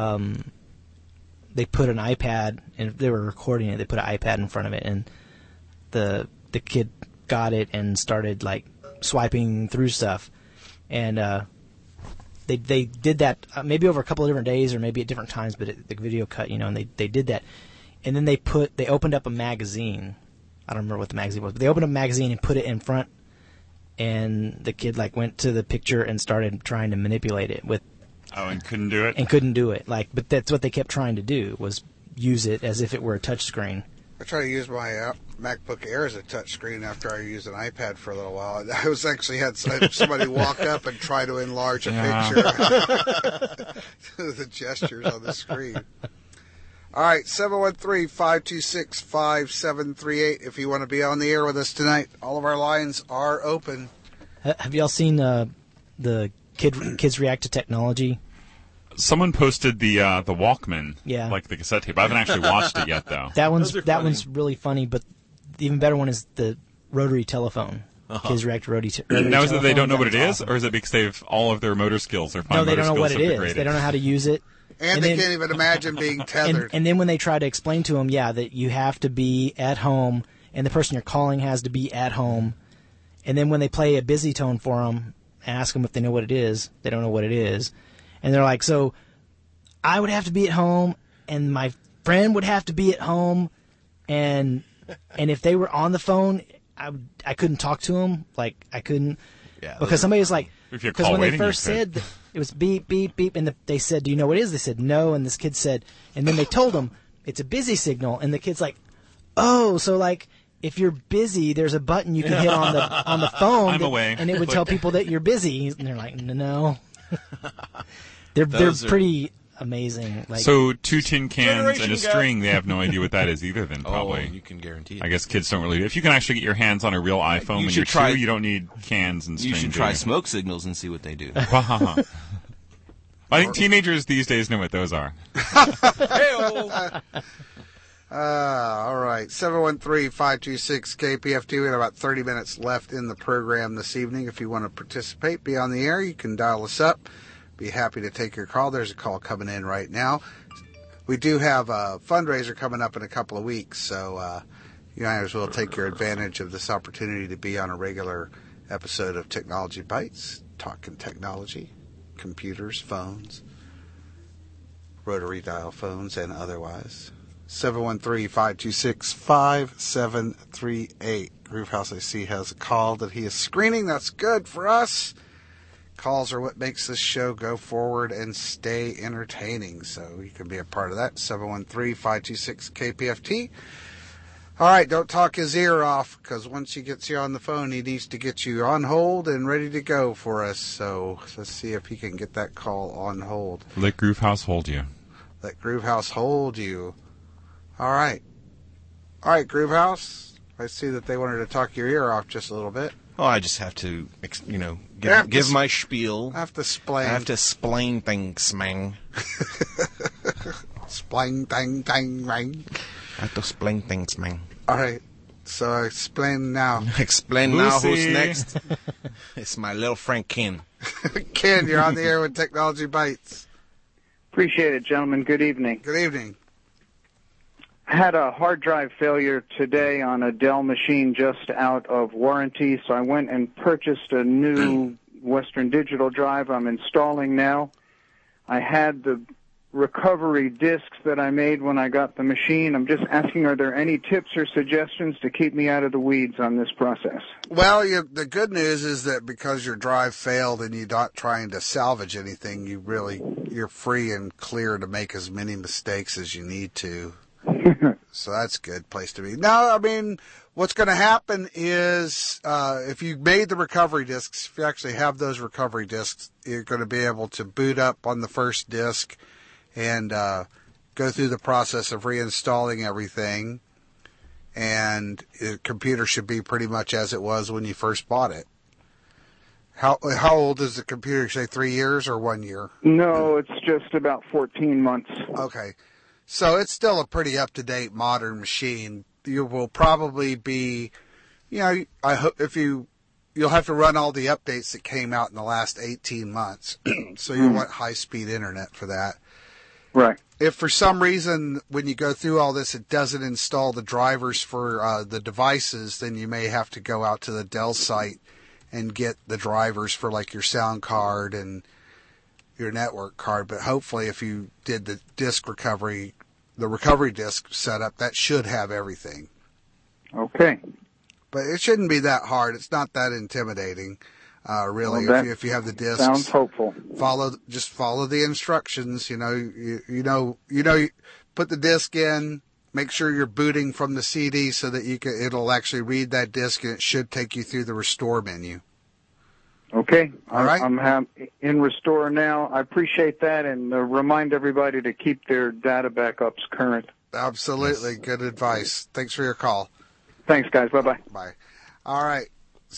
they put an iPad and they were recording it. They put an iPad in front of it and the kid got it and started like swiping through stuff. And they did that maybe over a couple of different days or maybe at different times, but the video cut, and they did that. And then they opened up a magazine. I don't remember what the magazine was, but they opened up a magazine and put it in front. And the kid like went to the picture and started trying to manipulate it with. Oh, and couldn't do it? And couldn't do it. But that's what they kept trying to do was use it as if it were a touch screen. I try to use my MacBook Air as a touchscreen after I used an iPad for a little while. I was actually had somebody walk up and try to enlarge a picture. The gestures on the screen. All right, 713-526-5738 if you want to be on the air with us tonight. All of our lines are open. Have y'all seen the Kids React to Technology? Someone posted the Walkman, Yeah. like the cassette tape. I haven't actually watched it yet, though. That one's really funny, but the even better one is the rotary telephone. Kids React to rotary telephone. Now, is it they don't know what it is, awesome. or is it because they've all of their motor skills, their fine No, they motor don't know what skills it have is. degraded? They don't know how to use it. And they can't even imagine being tethered. And then when they try to explain to them, that you have to be at home, and the person you're calling has to be at home, and then when they play a busy tone for them and ask them if they know what it is, they don't know what it is, and they're like, so I would have to be at home, and my friend would have to be at home, and if they were on the phone, I couldn't talk to them, like I couldn't, because somebody was like, because when they first said it was beep beep beep, and they said, do you know what it is? They said no, and this kid said, and then they told him it's a busy signal, and the kid's like, oh, so like if you're busy, there's a button you can hit on the phone, I'm away. and it would tell people that you're busy, and they're like, no. They're pretty amazing. Like, so 2 tin cans Generation and a gap. string, they have no idea what that is either then, probably. Oh, you can guarantee it. I guess kids don't really. If you can actually get your hands on a real iPhone when you're try- 2, you don't need cans and string. You should try smoke signals and see what they do. I think teenagers these days know what those are. All right, 713-526-KPFT. We have about 30 minutes left in the program this evening. If you want to participate, be on the air, you can dial us up. Be happy to take your call. There's a call coming in right now. We do have a fundraiser coming up in a couple of weeks, so you might as well take your advantage of this opportunity to be on a regular episode of Technology Bites, talking technology, computers, phones, rotary dial phones, and otherwise. 713-526-5738. Groovehouse, I see, has a call that he is screening. That's good for us. Calls are what makes this show go forward and stay entertaining, so you can be a part of that. 713-526-KPFT. All right, don't talk his ear off, because once he gets you on the phone, he needs to get you on hold and ready to go for us. So let's see if he can get that call on hold. Let Groovehouse hold you. Let Groovehouse hold you. All right. All right, Groovehouse. I see that they wanted to talk your ear off just a little bit. Oh, I just have to, give my spiel. I have to explain. I have to explain things, man. Splang, dang, dang, rang. I have to explain things, man. All right. So explain now. Explain now who's next. It's my little friend Ken. Ken, you're on the air with Technology Bites. Appreciate it, gentlemen. Good evening. Good evening. I had a hard drive failure today on a Dell machine just out of warranty, so I went and purchased a new Western Digital drive I'm installing now. I had the recovery discs that I made when I got the machine. I'm just asking, are there any tips or suggestions to keep me out of the weeds on this process? Well, the good news is that because your drive failed and you're not trying to salvage anything, you're free and clear to make as many mistakes as you need to. So that's a good place to be. No, I mean, what's going to happen is if you made the recovery discs, if you actually have those recovery discs, you're going to be able to boot up on the first disk and go through the process of reinstalling everything, and the computer should be pretty much as it was when you first bought it. How old is the computer? Say 3 years or 1 year? No, it's just about 14 months. Okay. So it's still a pretty up-to-date modern machine. You will probably be, I hope you'll have to run all the updates that came out in the last 18 months. So you want high-speed internet for that. Right. If for some reason when you go through all this it doesn't install the drivers for the devices, then you may have to go out to the Dell site and get the drivers for like your sound card and your network card. But hopefully if you did the disk recovery, the recovery disk setup, that should have everything. Okay. But it shouldn't be that hard. It's not that intimidating. Really, well, if you have the discs, sounds hopeful. Follow the instructions. Put the disc in. Make sure you're booting from the CD so that it'll actually read that disc, and it should take you through the restore menu. Okay. All right. I'm in restore now. I appreciate that, and remind everybody to keep their data backups current. Absolutely, yes. Good advice. Thanks for your call. Thanks, guys. Bye-bye. Bye. All right.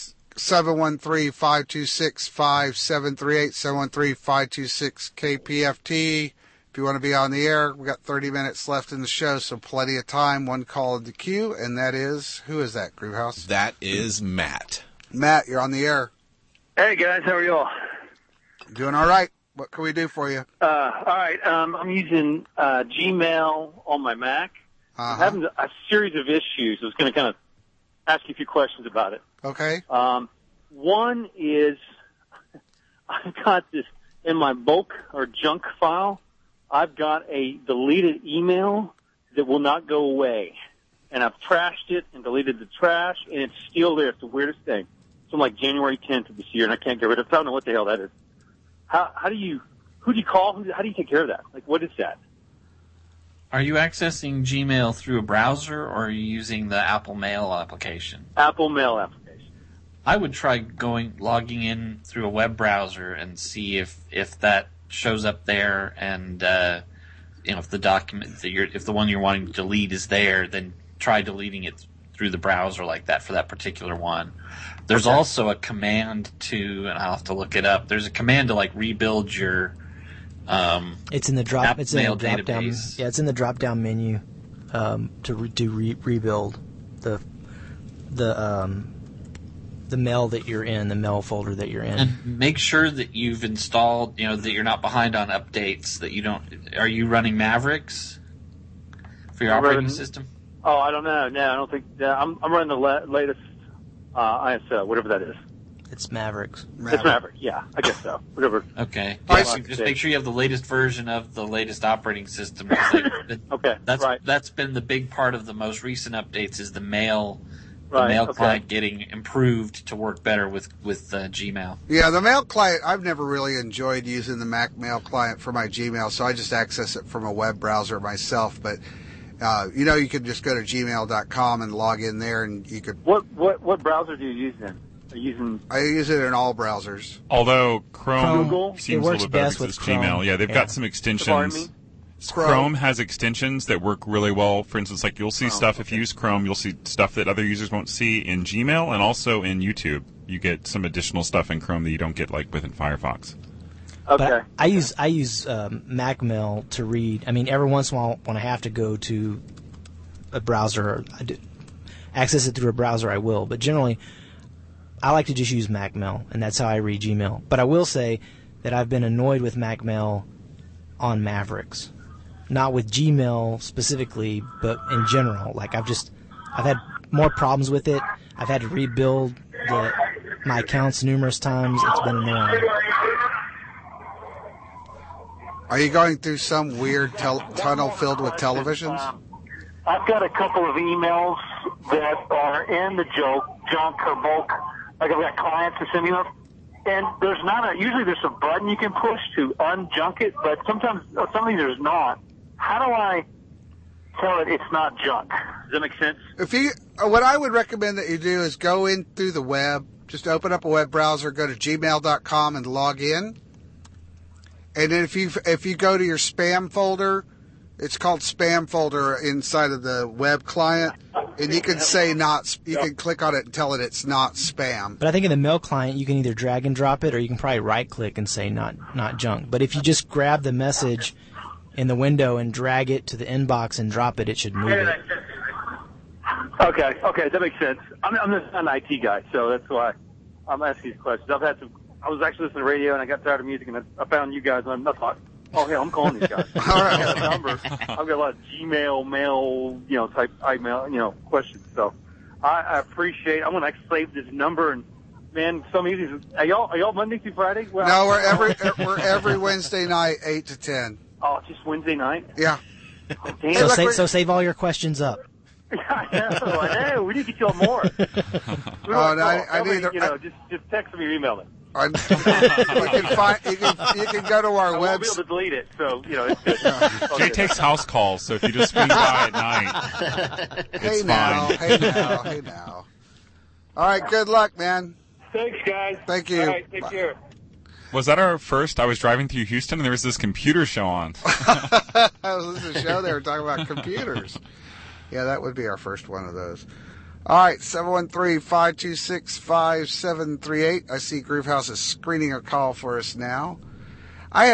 713-526-5738, 713-526-KPFT. If you want to be on the air, we got 30 minutes left in the show, so plenty of time. One call in the queue, and that is, who is that, Groovehouse? That is Matt. Matt, you're on the air. Hey, guys, how are y'all? Doing all right. What can we do for you? All right, I'm using Gmail on my Mac. I'm having a series of issues. I was going to kind of ask you a few questions about it. Okay. One is I've got this in my bulk or junk file. I've got a deleted email that will not go away. And I've trashed it and deleted the trash, and it's still there. It's the weirdest thing. It's from like January 10th of this year, and I can't get rid of it. I don't know what the hell that is. Who do you call? How do you take care of that? Like, what is that? Are you accessing Gmail through a browser, or are you using the Apple Mail application? Apple Mail application. I would try logging in through a web browser and see if that shows up there, and if the document if the one you're wanting to delete is there, then try deleting it through the browser like that for that particular one. There's also a command and I'll have to look it up. There's a command to rebuild your it's in the drop. It's in the drop down. database. Yeah, it's in the drop down menu to rebuild the mail that you're in, the mail folder that you're in. And make sure that you've installed, that you're not behind on updates. That you don't. Are you running Mavericks for your operating system? Oh, I don't know. No, I don't think. I'm running the latest ISO, whatever that is. It's Mavericks. It's Maverick. Yeah, I guess so. Whatever. Okay. Yeah, just make sure you have the latest version of the latest operating system. Okay. That's been the big part of the most recent updates is the mail. Right, the mail client getting improved to work better with Gmail. Yeah, the mail client, I've never really enjoyed using the Mac mail client for my Gmail, so I just access it from a web browser myself. But, you could just go to gmail.com and log in there, and you could... What browser do you use then? I use it in all browsers. Although Chrome seems a little bit better with Gmail. Yeah, they've got some extensions. Chrome has extensions that work really well. For instance, you'll see stuff, if you use Chrome, you'll see stuff that other users won't see in Gmail and also in YouTube. You get some additional stuff in Chrome that you don't get within Firefox. Okay. But I use MacMail to read. I mean, every once in a while when I have to go to a browser, access it through a browser, I will. But generally, I like to just use MacMail, and that's how I read Gmail. But I will say that I've been annoyed with MacMail on Mavericks. Not with Gmail specifically, but in general. Like, I've had more problems with it. I've had to rebuild my accounts numerous times. It's been annoying. Are you going through some weird tunnel filled with televisions? I've got a couple of emails that are in the junk or bulk. Like, I've got clients that send me them. And usually there's a button you can push to unjunk it, but sometimes there's not. How do I tell it it's not junk? Does that make sense? What I would recommend that you do is go in through the web, just open up a web browser, go to gmail.com and log in. And then if you go to your spam folder, it's called spam folder inside of the web client, and you can you can click on it and tell it it's not spam. But I think in the mail client, you can either drag and drop it, or you can probably right-click and say not junk. But if you just grab the message in the window and drag it to the inbox and drop it, it should move it. Okay, that makes sense. I'm an IT guy, so that's why I'm asking these questions. I was actually listening to radio, and I got tired of music, and I found you guys, and I thought, oh, hell, I'm calling these guys. All right. I got a number. I've got a lot of Gmail, mail, type email, questions. So I appreciate. I'm going to save this number, and man, some easy. Are y'all Monday through Friday? Well, no, we're every Wednesday night, 8 to 10. Oh, just Wednesday night? Yeah. Oh, damn. So save all your questions up. Hey, we need to get y'all more. I need just text me or email me. You can go to our website. I won't be able to delete it, so it's good. Jay takes house calls, so if you just swing by at night, it's fine. Hey now. All right, good luck, man. Thanks, guys. Thank you. All right, take care. Was that our first? I was driving through Houston, and there was this computer show on. That was the show. They were talking about computers. Yeah, that would be our first one of those. All right, 713-526-5738. I see Groovehouse is screening a call for us now. I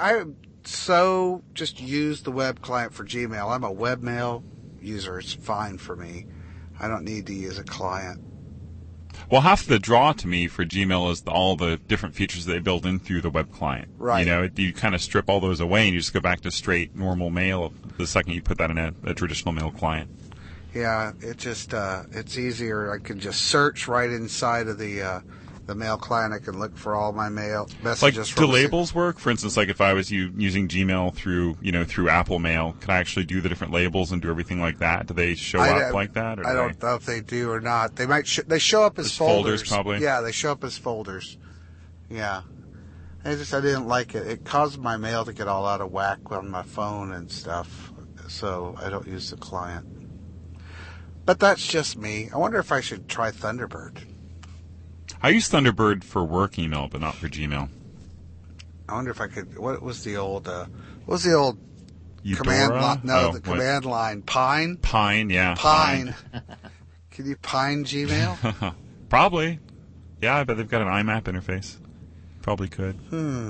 just use the web client for Gmail. I'm a webmail user. It's fine for me. I don't need to use a client. Well, half the draw to me for Gmail is all the different features they build in through the web client. Right. You kind of strip all those away and you just go back to straight normal mail the second you put that in a traditional mail client. Yeah, it just it's easier. I can just search right inside of the mail client. I can look for all my mail messages. Like, do labels work? For instance, like if I was using Gmail through Apple Mail, could I actually do the different labels and do everything like that? Do they show up like that? Or I don't know if they do or not. They might. They show up as folders, probably. Yeah, they show up as folders. Yeah, I didn't like it. It caused my mail to get all out of whack on my phone and stuff. So I don't use the client. But that's just me. I wonder if I should try Thunderbird. I use Thunderbird for work email, but not for Gmail. I wonder if I could. What was the old Eudora? command line? No, the command line. Pine. Pine, yeah. Pine. Can you Pine Gmail? Probably. Yeah, I bet they've got an IMAP interface. Probably could.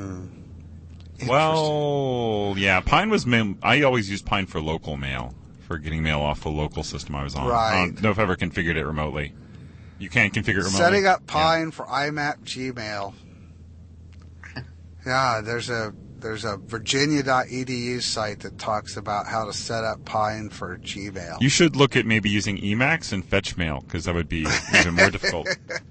Well, yeah. Pine was. I always used Pine for local mail, for getting mail off the local system I was on. Right. I don't know if I ever configured it remotely. You can't configure it remotely. Setting up Pine for IMAP Gmail. Yeah, there's a Virginia.edu site that talks about how to set up Pine for Gmail. You should look at maybe using Emacs and Fetch Mail, because that would be even more difficult.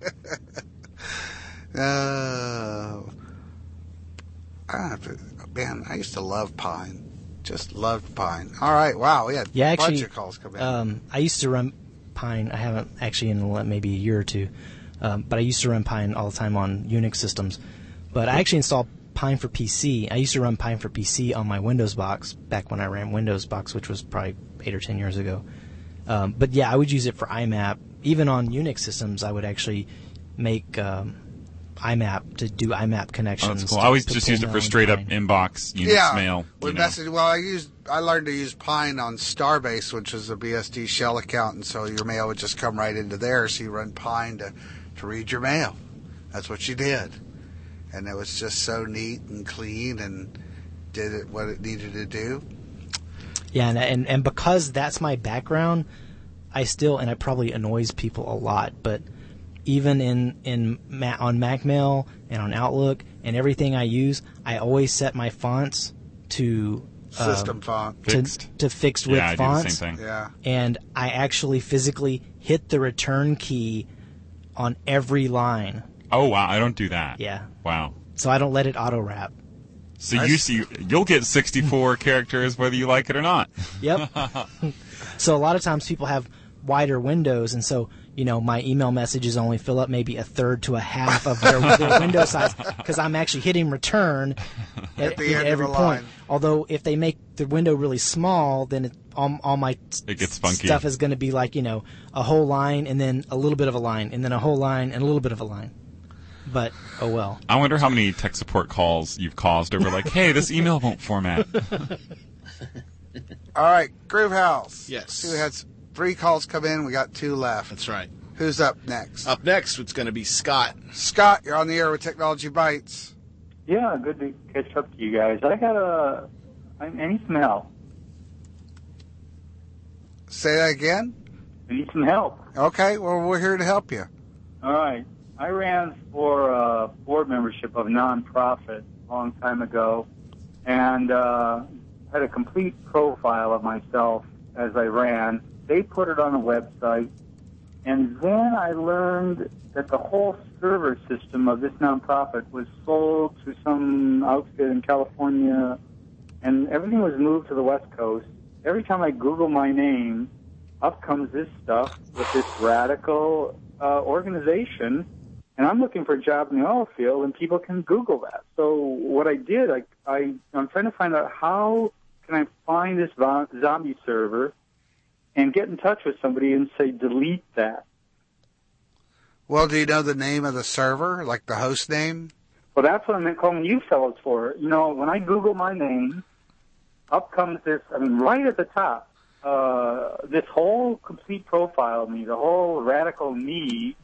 Man, I used to love Pine. Just loved Pine. All right, wow, we had a bunch of calls come in. I used to run Pine. I haven't actually in maybe a year or two, but I used to run Pine all the time on Unix systems. But I actually installed Pine for PC. I used to run Pine for PC on my Windows box back when I ran Windows box, which was probably 8 or 10 years ago. But yeah, I would use it for IMAP. Even on Unix systems, I would actually make IMAP to do IMAP connections. Oh, that's cool. I always just used it for straight up inbox Unix mail. I learned to use Pine on Starbase, which is a BSD shell account, and so your mail would just come right into there. So you run Pine to read your mail. That's what you did. and it was just so neat and clean and did it what it needed to do. Yeah, and because that's my background, I still, and it probably annoys people a lot, but even on MacMail and on Outlook and everything I use, I always set my fonts to system font to fixed width fonts. I do the same thing. Yeah, and I actually physically hit the return key on every line. Oh wow, I don't do that. Yeah. Wow. So I don't let it auto wrap. So you'll get 64 characters whether you like it or not. Yep. So a lot of times people have wider windows, and so my email messages only fill up maybe a third to a half of their window size because I'm actually hitting return at the end every of a point. line. Although if they make the window really small, then all my it gets funky. Stuff is going to be like a whole line and then a little bit of a line and then a whole line and a little bit of a line. But oh well. I wonder how many tech support calls you've caused over like, hey, this email won't format. All right, Groove House. Yes. See, we had 3 calls come in. We got 2 left. That's right. Who's up next? Up next, it's going to be Scott. Scott, you're on the air with Technology Bites. Yeah, good to catch up to you guys. I need some help. Say that again? I need some help. Okay, well, we're here to help you. All right. I ran for a board membership of a nonprofit a long time ago and had a complete profile of myself as I ran. They put it on a website, and then I learned that the whole server system of this nonprofit was sold to some outfit in California, and everything was moved to the West Coast. Every time I Google my name, up comes this stuff with this radical organization, and I'm looking for a job in the oil field, and people can Google that. So what I did, I'm trying to find out how can I find this zombie server and get in touch with somebody and say, delete that. Well, do you know the name of the server, like the host name? Well, that's what I'm calling you fellows for. When I Google my name, up comes this, right at the top, this whole complete profile of me, the whole radical me,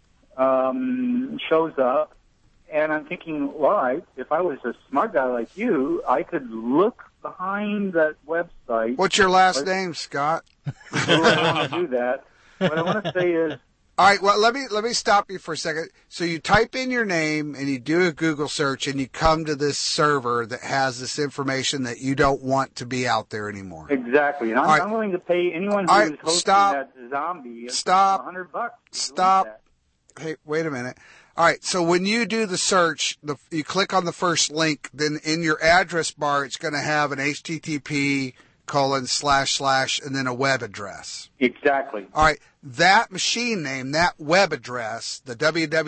shows up, and I'm thinking, well, if I was a smart guy like you, I could look behind that website. What's your last name, Scott? I don't want to do that. What I want to say is, all right, well, let me stop you for a second. So you type in your name and you do a Google search and you come to this server that has this information that you don't want to be out there anymore. Exactly. And I'm willing to pay anyone who's hosting that zombie $100. Stop. Hey, wait a minute. All right, so when you do the search, you click on the first link, then in your address bar, it's going to have an HTTP : and then a web address. Exactly. All right, that machine name, that web address, the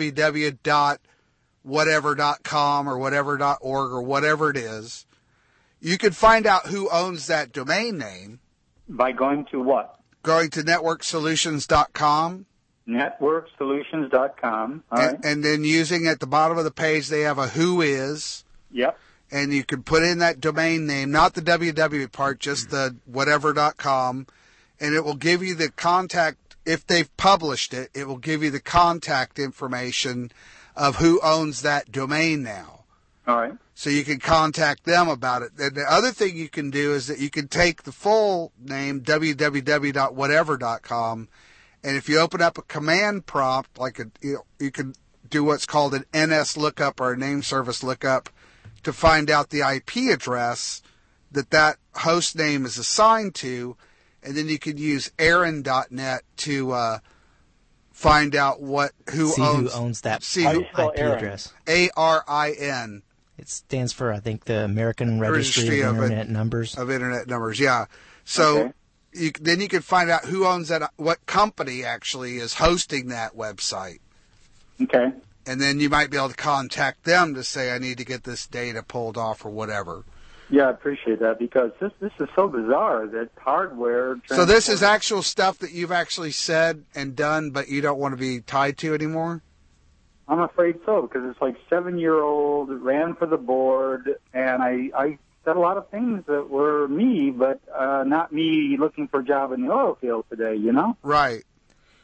www.whatever.com or whatever.org or whatever it is, you can find out who owns that domain name. By going to what? Going to networksolutions.com. Networksolutions.com. All right. And then using at the bottom of the page, they have a who is. Yep. And you can put in that domain name, not the www part, just the whatever.com, and it will give you the contact. If they've published it, it will give you the contact information of who owns that domain now. All right. So you can contact them about it. And the other thing you can do is that you can take the full name, www.whatever.com, and if you open up a command prompt, you can do what's called an NS lookup or a name service lookup to find out the IP address that host name is assigned to, and then you can use Aaron.net to find out who owns that IP address. ARIN. It stands for, I think, the American Registry of Internet Numbers. Of Internet Numbers, yeah. So. Okay. Then you can find out who owns that, what company actually is hosting that website. Okay. And then you might be able to contact them to say, I need to get this data pulled off or whatever. Yeah, I appreciate that because this is so bizarre that hardware... So this is actual stuff that you've actually said and done, but you don't want to be tied to anymore? I'm afraid so because it's like 7-year-old, ran for the board, and I said a lot of things that were me, but not me looking for a job in the oil field today, Right.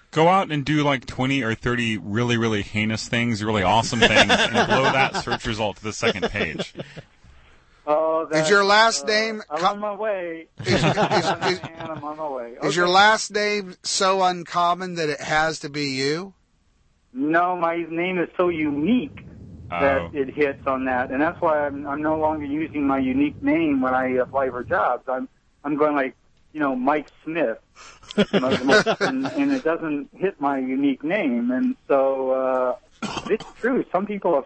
Go out and do like 20 or 30 really, really heinous things, really awesome things, and blow that search result to the second page. Oh, is your last name? I'm on my way. I'm on my way. Is your last name so uncommon that it has to be you? No, my name is so unique that it hits on that, and that's why I'm no longer using my unique name when I apply for jobs. I'm going like, Mike Smith, and it doesn't hit my unique name, and so it's true. Some people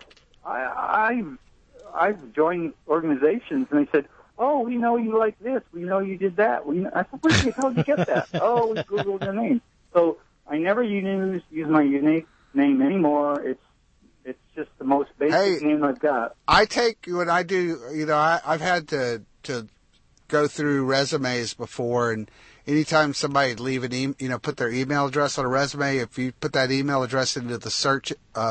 I've joined organizations, and they said, "Oh, we know you like this. We know you did that." I said, "Where the hell did you get that?" "Oh, we Googled your name." So I never use my unique name anymore. It's just the most basic name I've got. I take when I do, I've had to go through resumes before, and anytime somebody leave an put their email address on a resume, if you put that email address into the search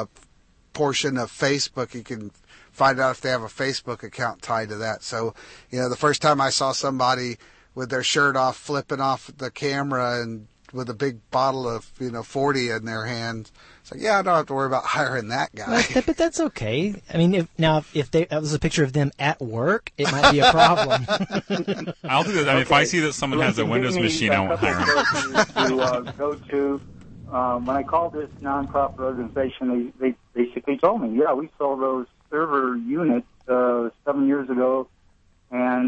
portion of Facebook, you can find out if they have a Facebook account tied to that. So, the first time I saw somebody with their shirt off, flipping off the camera and with a big bottle of, 40 in their hand, it's like, yeah, I don't have to worry about hiring that guy. But that's okay. I mean, if that was a picture of them at work, it might be a problem. I'll do that. I mean, if I see that someone has a Windows machine, I won't hire them. To go to, when I called this nonprofit organization, they basically told me, yeah, we sold those server units 7 years ago, and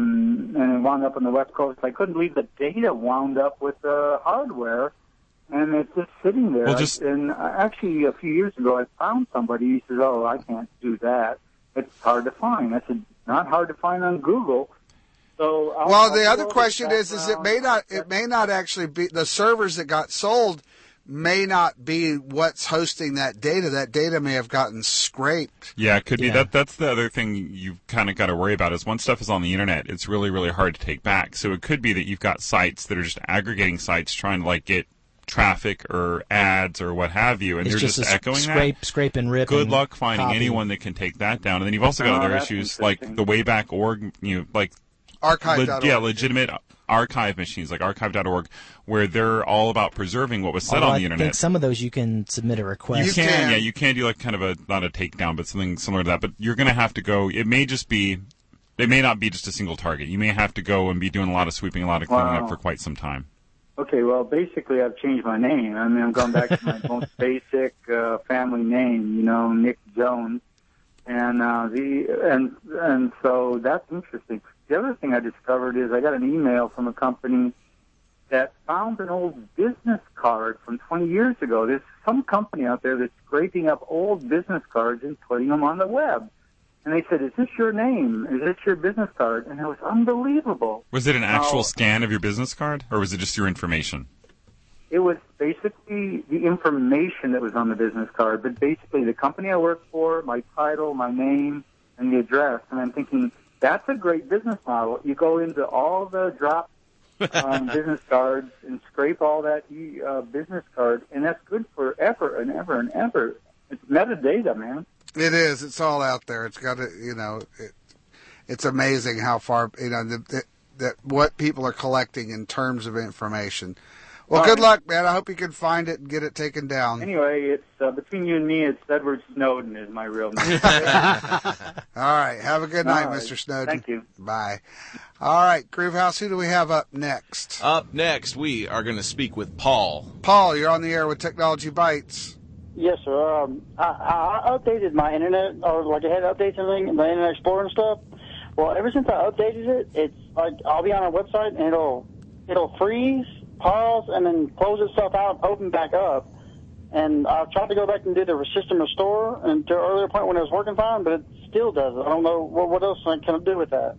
it wound up on the West Coast. I couldn't believe the data wound up with the hardware, and it's just sitting there. And actually, a few years ago, I found somebody. He says, "Oh, I can't do that. It's hard to find." I said, "Not hard to find on Google." So, the other question is it may not actually be the servers that got sold. May not be what's hosting that data. That data may have gotten scraped. Yeah, it could be. That's the other thing you've kind of got to worry about is once stuff is on the internet, it's really, really hard to take back. So it could be that you've got sites that are just aggregating sites trying to get traffic or ads or what have you, and it's they're just echoing scrape and rip. Good luck finding anyone that can take that down. And then you've also got other issues like the Wayback Org, archive.org. Legitimate archive machines like archive.org, where they're all about preserving what was said on the internet. I think some of those you can submit a request. You can do kind of not a takedown, but something similar to that. But you're going to have to go. It may not be just a single target. You may have to go and be doing a lot of sweeping, a lot of cleaning up for quite some time. Okay, well, basically, I've changed my name. I mean, I'm going back to my most basic family name, Nick Jones, and so that's interesting. The other thing I discovered is I got an email from a company that found an old business card from 20 years ago. There's some company out there that's scraping up old business cards and putting them on the web. And they said, "Is this your name? Is this your business card?" And it was unbelievable. Was it an actual scan of your business card, or was it just your information? It was basically the information that was on the business card, but basically the company I work for, my title, my name, and the address. And I'm thinking, that's a great business model. You go into all the drop business cards and scrape all that business card, and that's good for ever and ever and ever. It's metadata, man. It is. It's all out there. It's got to, it's amazing how far, that what people are collecting in terms of information. Well, good luck, man. I hope you can find it and get it taken down. Anyway, it's between you and me, it's Edward Snowden is my real name. All right. Have a good night, Mr. Snowden. Thank you. Bye. All right, Groovehouse, who do we have up next? Up next, we are going to speak with Paul. Paul, you're on the air with Technology Bites. Yes, sir. I updated my internet, or like I had updates and everything, my Internet Explorer and stuff. Well, ever since I updated it, it's like I'll be on our website and it'll freeze, pause, and then close itself out, open back up. And I've tried to go back and do the system restore and to an earlier point when it was working fine, but it still doesn't. I don't know what else can I do with that.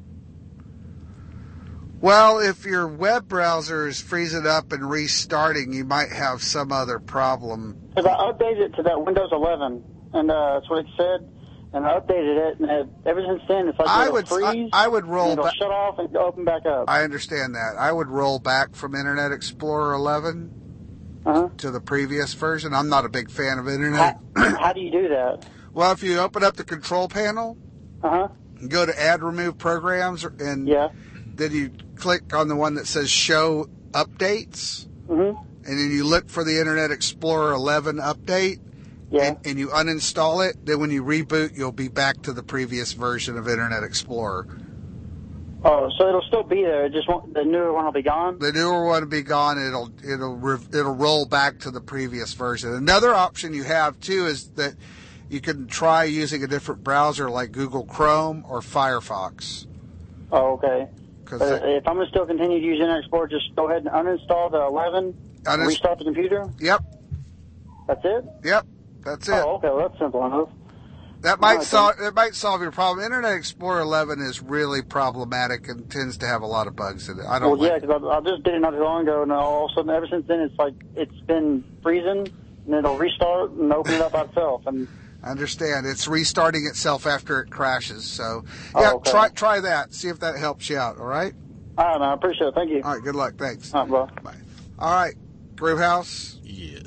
Well, if your web browser is freezing up and restarting, you might have some other problem. Because I updated it to that Windows 11, and that's what it said, and I updated it, and ever since then, it's like it'll freeze, I would roll it'll shut off and open back up. I understand that. I would roll back from Internet Explorer 11 to the previous version. I'm not a big fan of Internet. How do you do that? Well, if you open up the control panel, and go to Add Remove Programs, and then you click on the one that says Show Updates, and and then you look for the Internet Explorer 11 update, and you uninstall it, then when you reboot, you'll be back to the previous version of Internet Explorer. Oh, so it'll still be there. It just won't, the newer one will be gone? The newer one will be gone, and it'll roll back to the previous version. Another option you have, too, is that you can try using a different browser like Google Chrome or Firefox. Oh, okay. If I'm going to still continue to use Internet Explorer, just go ahead and uninstall the 11 and restart the computer? Yep. That's it? Yep, that's it. Oh, okay. Well, that's simple enough. That might solve your problem. Internet Explorer 11 is really problematic and tends to have a lot of bugs in it. Because I just did it not too long ago, and all of a sudden, ever since then, it's like it's been freezing, and it'll restart and open it up by itself. And I understand. It's restarting itself after it crashes. So, yeah, try that. See if that helps you out, all right? All right, man. I appreciate it. Thank you. All right, good luck. Thanks. All right, bye. All right, Groovehouse? Yes.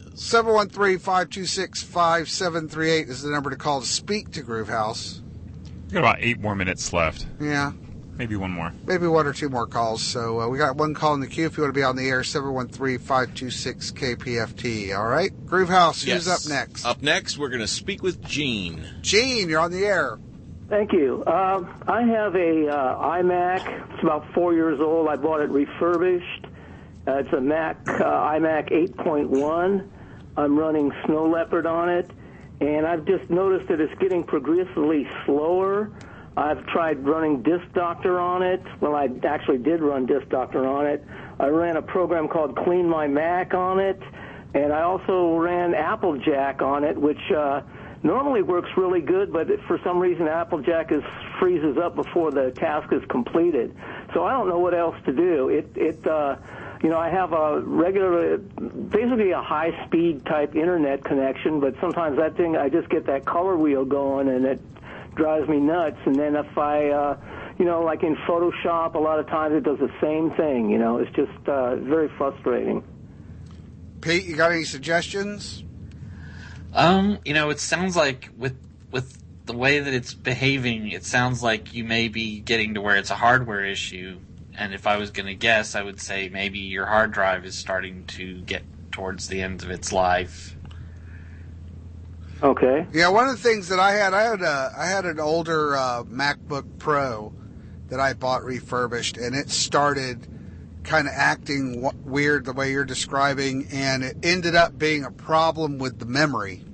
713-526-5738 is the number to call to speak to Groovehouse. We've got about 8 more minutes left. Yeah. Maybe one more. Maybe 1 or 2 more calls. So we got one call in the queue if you want to be on the air, 713-526-KPFT. All right? Groovehouse, who's up next? Up next, we're going to speak with Gene. Gene, you're on the air. Thank you. I have a iMac. It's about 4 years old. I bought it refurbished. It's a Mac iMac 8.1. I'm running Snow Leopard on it, and I've just noticed that it's getting progressively slower. I've tried running Disk Doctor on it. Well, I actually did run Disk Doctor on it. I ran a program called Clean My Mac on it, and I also ran Applejack on it, which normally works really good, but for some reason Applejack freezes up before the task is completed. So I don't know what else to do. I have a regular, basically a high-speed type internet connection, but sometimes that thing, I just get that color wheel going, and it drives me nuts. And then if I, like in Photoshop, a lot of times it does the same thing. It's just very frustrating. Pete, you got any suggestions? It sounds like with the way that it's behaving, it sounds like you may be getting to where it's a hardware issue. And if I was going to guess, I would say maybe your hard drive is starting to get towards the end of its life. Okay. Yeah, one of the things that I had an older MacBook Pro that I bought refurbished, and it started kind of acting weird the way you're describing, and it ended up being a problem with the memory.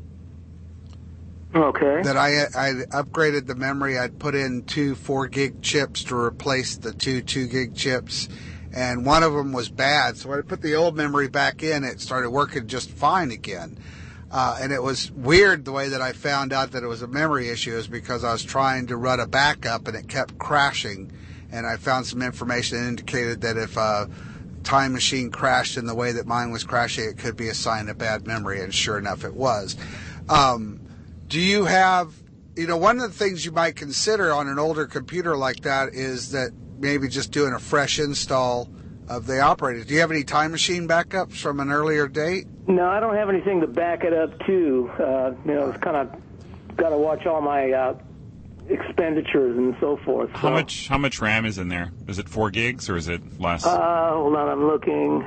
Okay. That I upgraded the memory. I'd put in 2 4-gig chips to replace the 2 2-gig chips, and one of them was bad. So when I put the old memory back in, it started working just fine again. And it was weird the way that I found out that it was a memory issue is because I was trying to run a backup and it kept crashing. And I found some information that indicated that if a Time Machine crashed in the way that mine was crashing, it could be a sign of bad memory. And sure enough, it was. Do you have, one of the things you might consider on an older computer like that is that maybe just doing a fresh install of the operating. Do you have any Time Machine backups from an earlier date? No, I don't have anything to back it up to. It's kind of got to watch all my expenditures and so forth. So. How much RAM is in there? Is it 4 gigs or is it less? Hold on, I'm looking.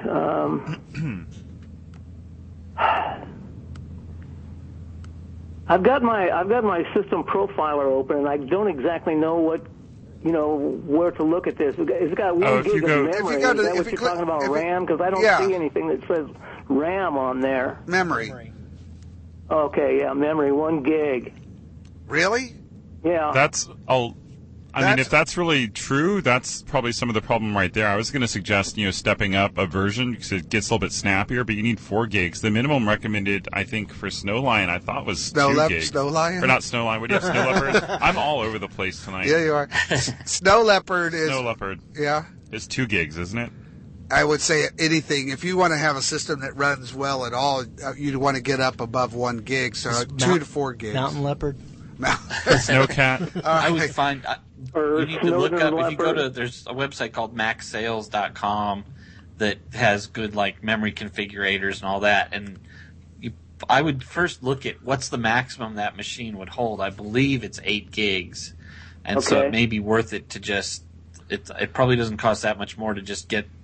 I've got my system profiler open, and I don't exactly know what, where to look at this. It's got 1 gig of memory. Is that what you're talking about, RAM? Because I don't see anything that says RAM on there. Memory. Okay, yeah, memory, 1 gig. Really? Yeah. If that's really true, that's probably some of the problem right there. I was going to suggest, stepping up a version because it gets a little bit snappier, but you need 4 gigs. The minimum recommended, I think, for Snowline, I thought was 2 gigs. Snowline? Or not Snowline, what do you have, Snow Leopard? I'm all over the place tonight. Yeah, you are. Snow Leopard is... Snow Leopard. Yeah. It's 2 gigs, isn't it? I would say anything. If you want to have a system that runs well at all, you'd want to get up above 1 gig, so 2 to 4 gigs. Mountain Leopard? Snowcat? I would find... you need to look up, if you go to, there's a website called MacSales.com that has good, memory configurators and all that, and I would first look at what's the maximum that machine would hold. I believe it's 8 gigs, and so it may be worth it to just, it probably doesn't cost that much more to just get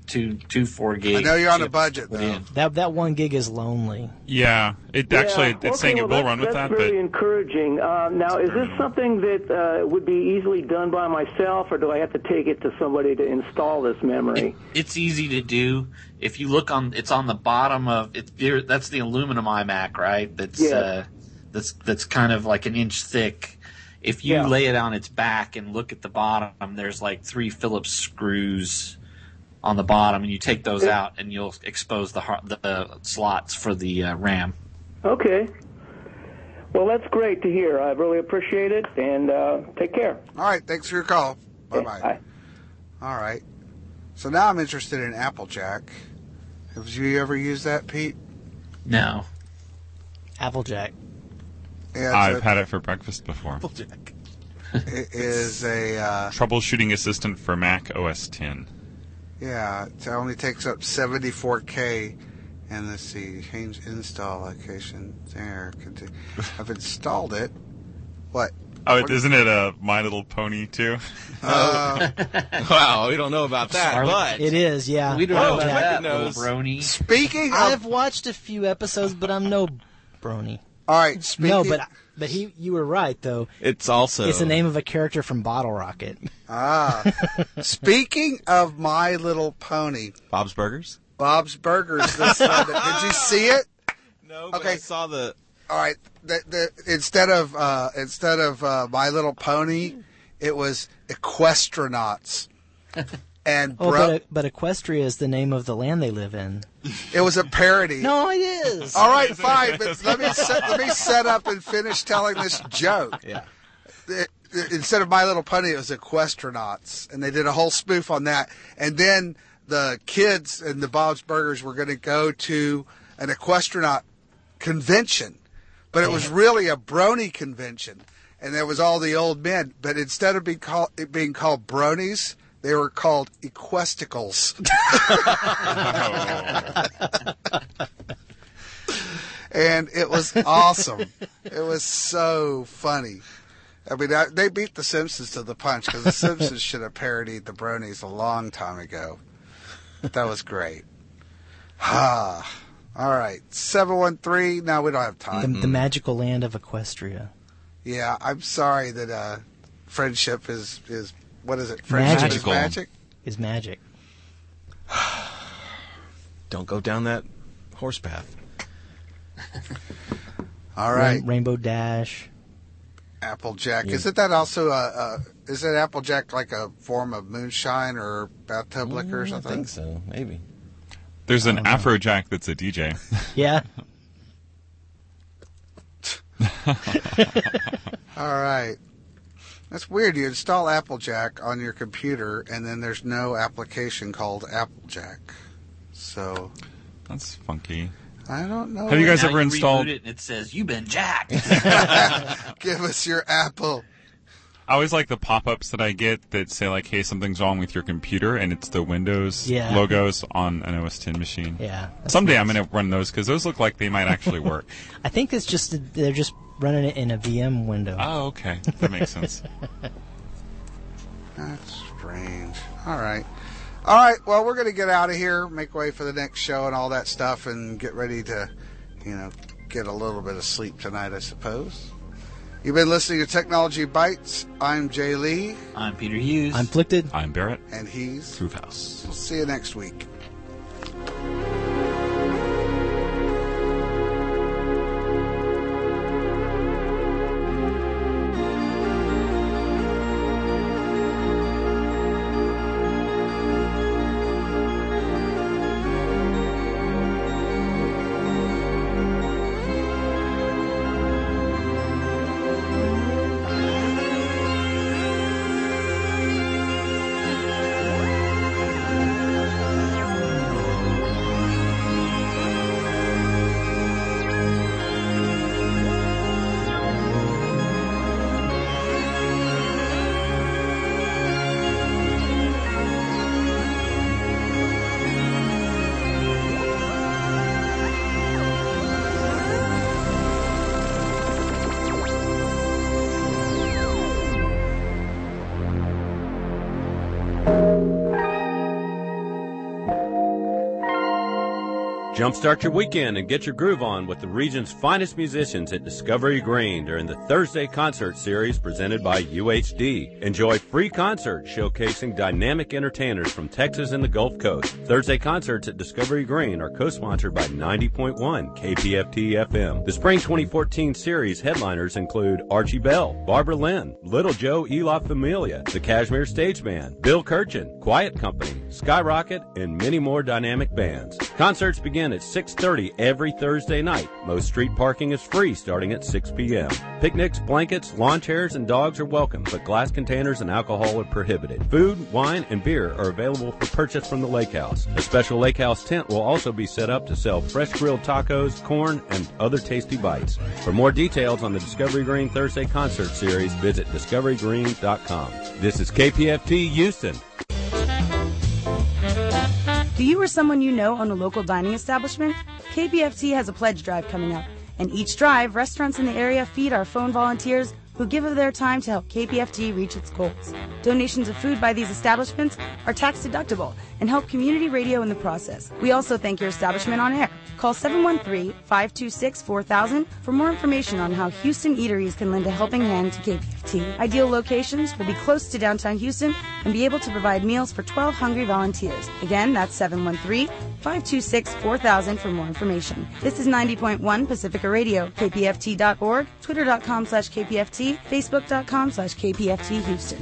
two 4 gig. I know you're on a chips budget, put though. in. That 1 gig is lonely. Yeah, it's saying it will run with that, That's very but encouraging. Now, is this something that would be easily done by myself, or do I have to take it to somebody to install this memory? It's easy to do. If you look it's on the bottom of it. That's the aluminum iMac, right? That's kind of like an inch thick. If you lay it on its back and look at the bottom, there's like 3 Phillips screws on the bottom, and you take those out, and you'll expose the slots for the RAM. Okay. Well, that's great to hear. I really appreciate it, and take care. All right, thanks for your call. Bye-bye. Bye. All right. So now I'm interested in Applejack. Have you ever used that, Pete? No. Applejack. Yeah, I've had it for breakfast before. Applejack. It is a... troubleshooting assistant for Mac OS X. Yeah, it only takes up 74K. And let's see, change install location. There. I've installed it. What? Oh, isn't it a My Little Pony too? Wow, we don't know about that, but it is. Yeah, we don't know about Jack that, little brony. Speaking of, I've watched a few episodes, but I'm no brony. All right, no, but you were right though. It's the name of a character from Bottle Rocket. Speaking of My Little Pony, Bob's Burgers. Bob's Burgers. This Sunday. Did you see it? No, but I saw the. All right. Instead of My Little Pony, it was Equestronauts. And but Equestria is the name of the land they live in. It was a parody. No, it is. All right, fine, but let me set up and finish telling this joke. Yeah. Instead of My Little Pony, it was Equestronauts, and they did a whole spoof on that. And then the kids and the Bob's Burgers were going to go to an Equestronaut convention, but it was really a brony convention, and there was all the old men. But instead of being called bronies, they were called Equesticles. And it was awesome. It was so funny. I mean, they beat The Simpsons to the punch, because The Simpsons should have parodied the bronies a long time ago. That was great. All right. 713. No, we don't have time. The magical land of Equestria. Yeah, I'm sorry that friendship is what is it? Friendship is magic? Is magic. Don't go down that horse path. All right. Rainbow Dash. Applejack. Yeah. Isn't that also is it Applejack like a form of moonshine or bathtub liquor or something? I think so. Maybe. There's an Afrojack that's a DJ. Yeah. All right. That's weird. You install Applejack on your computer, and then there's no application called Applejack. So that's funky. I don't know. Have you guys Now ever you installed? reboot it and it says you've been jacked. Give us your Apple. I always like the pop-ups that I get that say like, "Hey, something's wrong with your computer," and it's the Windows logos on an OS X machine. Yeah. Someday I'm going to run those because those look like they might actually work. I think they're just running it in a VM window. Oh, okay, that makes sense. That's strange. All right. Well, we're going to get out of here, make way for the next show and all that stuff, and get ready to, get a little bit of sleep tonight, I suppose. You've been listening to Technology Bites. I'm Jay Lee. I'm Peter Hughes. I'm Plicted. I'm Barrett. And he's Truthhouse. We'll see you next week. Jumpstart your weekend and get your groove on with the region's finest musicians at Discovery Green during the Thursday concert series presented by UHD. Enjoy free concerts showcasing dynamic entertainers from Texas and the Gulf Coast. Thursday concerts at Discovery Green are co-sponsored by 90.1 KPFT FM. The Spring 2014 series headliners include Archie Bell, Barbara Lynn, Little Joe y La Familia, the Kashmir Stage Band, Bill Kirchen, Quiet Company, Skyrocket, and many more dynamic bands. Concerts begin at 6:30 every Thursday night. Most street parking is free starting at 6 p.m. Picnics, blankets, lawn chairs, and dogs are welcome, but glass containers and alcohol are prohibited. Food, wine, and beer are available for purchase from the Lake House. A special Lake House tent will also be set up to sell fresh grilled tacos, corn, and other tasty bites. For more details on the Discovery Green Thursday concert series, visit discoverygreen.com. This is KPFT Houston. Do you or someone you know own a local dining establishment? KPFT has a pledge drive coming up. And each drive, restaurants in the area feed our phone volunteers who give of their time to help KPFT reach its goals. Donations of food by these establishments are tax deductible and help community radio in the process. We also thank your establishment on air. Call 713-526-4000 for more information on how Houston eateries can lend a helping hand to KPFT. Ideal locations will be close to downtown Houston and be able to provide meals for 12 hungry volunteers. Again, that's 713-526-4000 for more information. This is 90.1 Pacifica Radio, kpft.org, twitter.com/KPFT, facebook.com/KPFT Houston.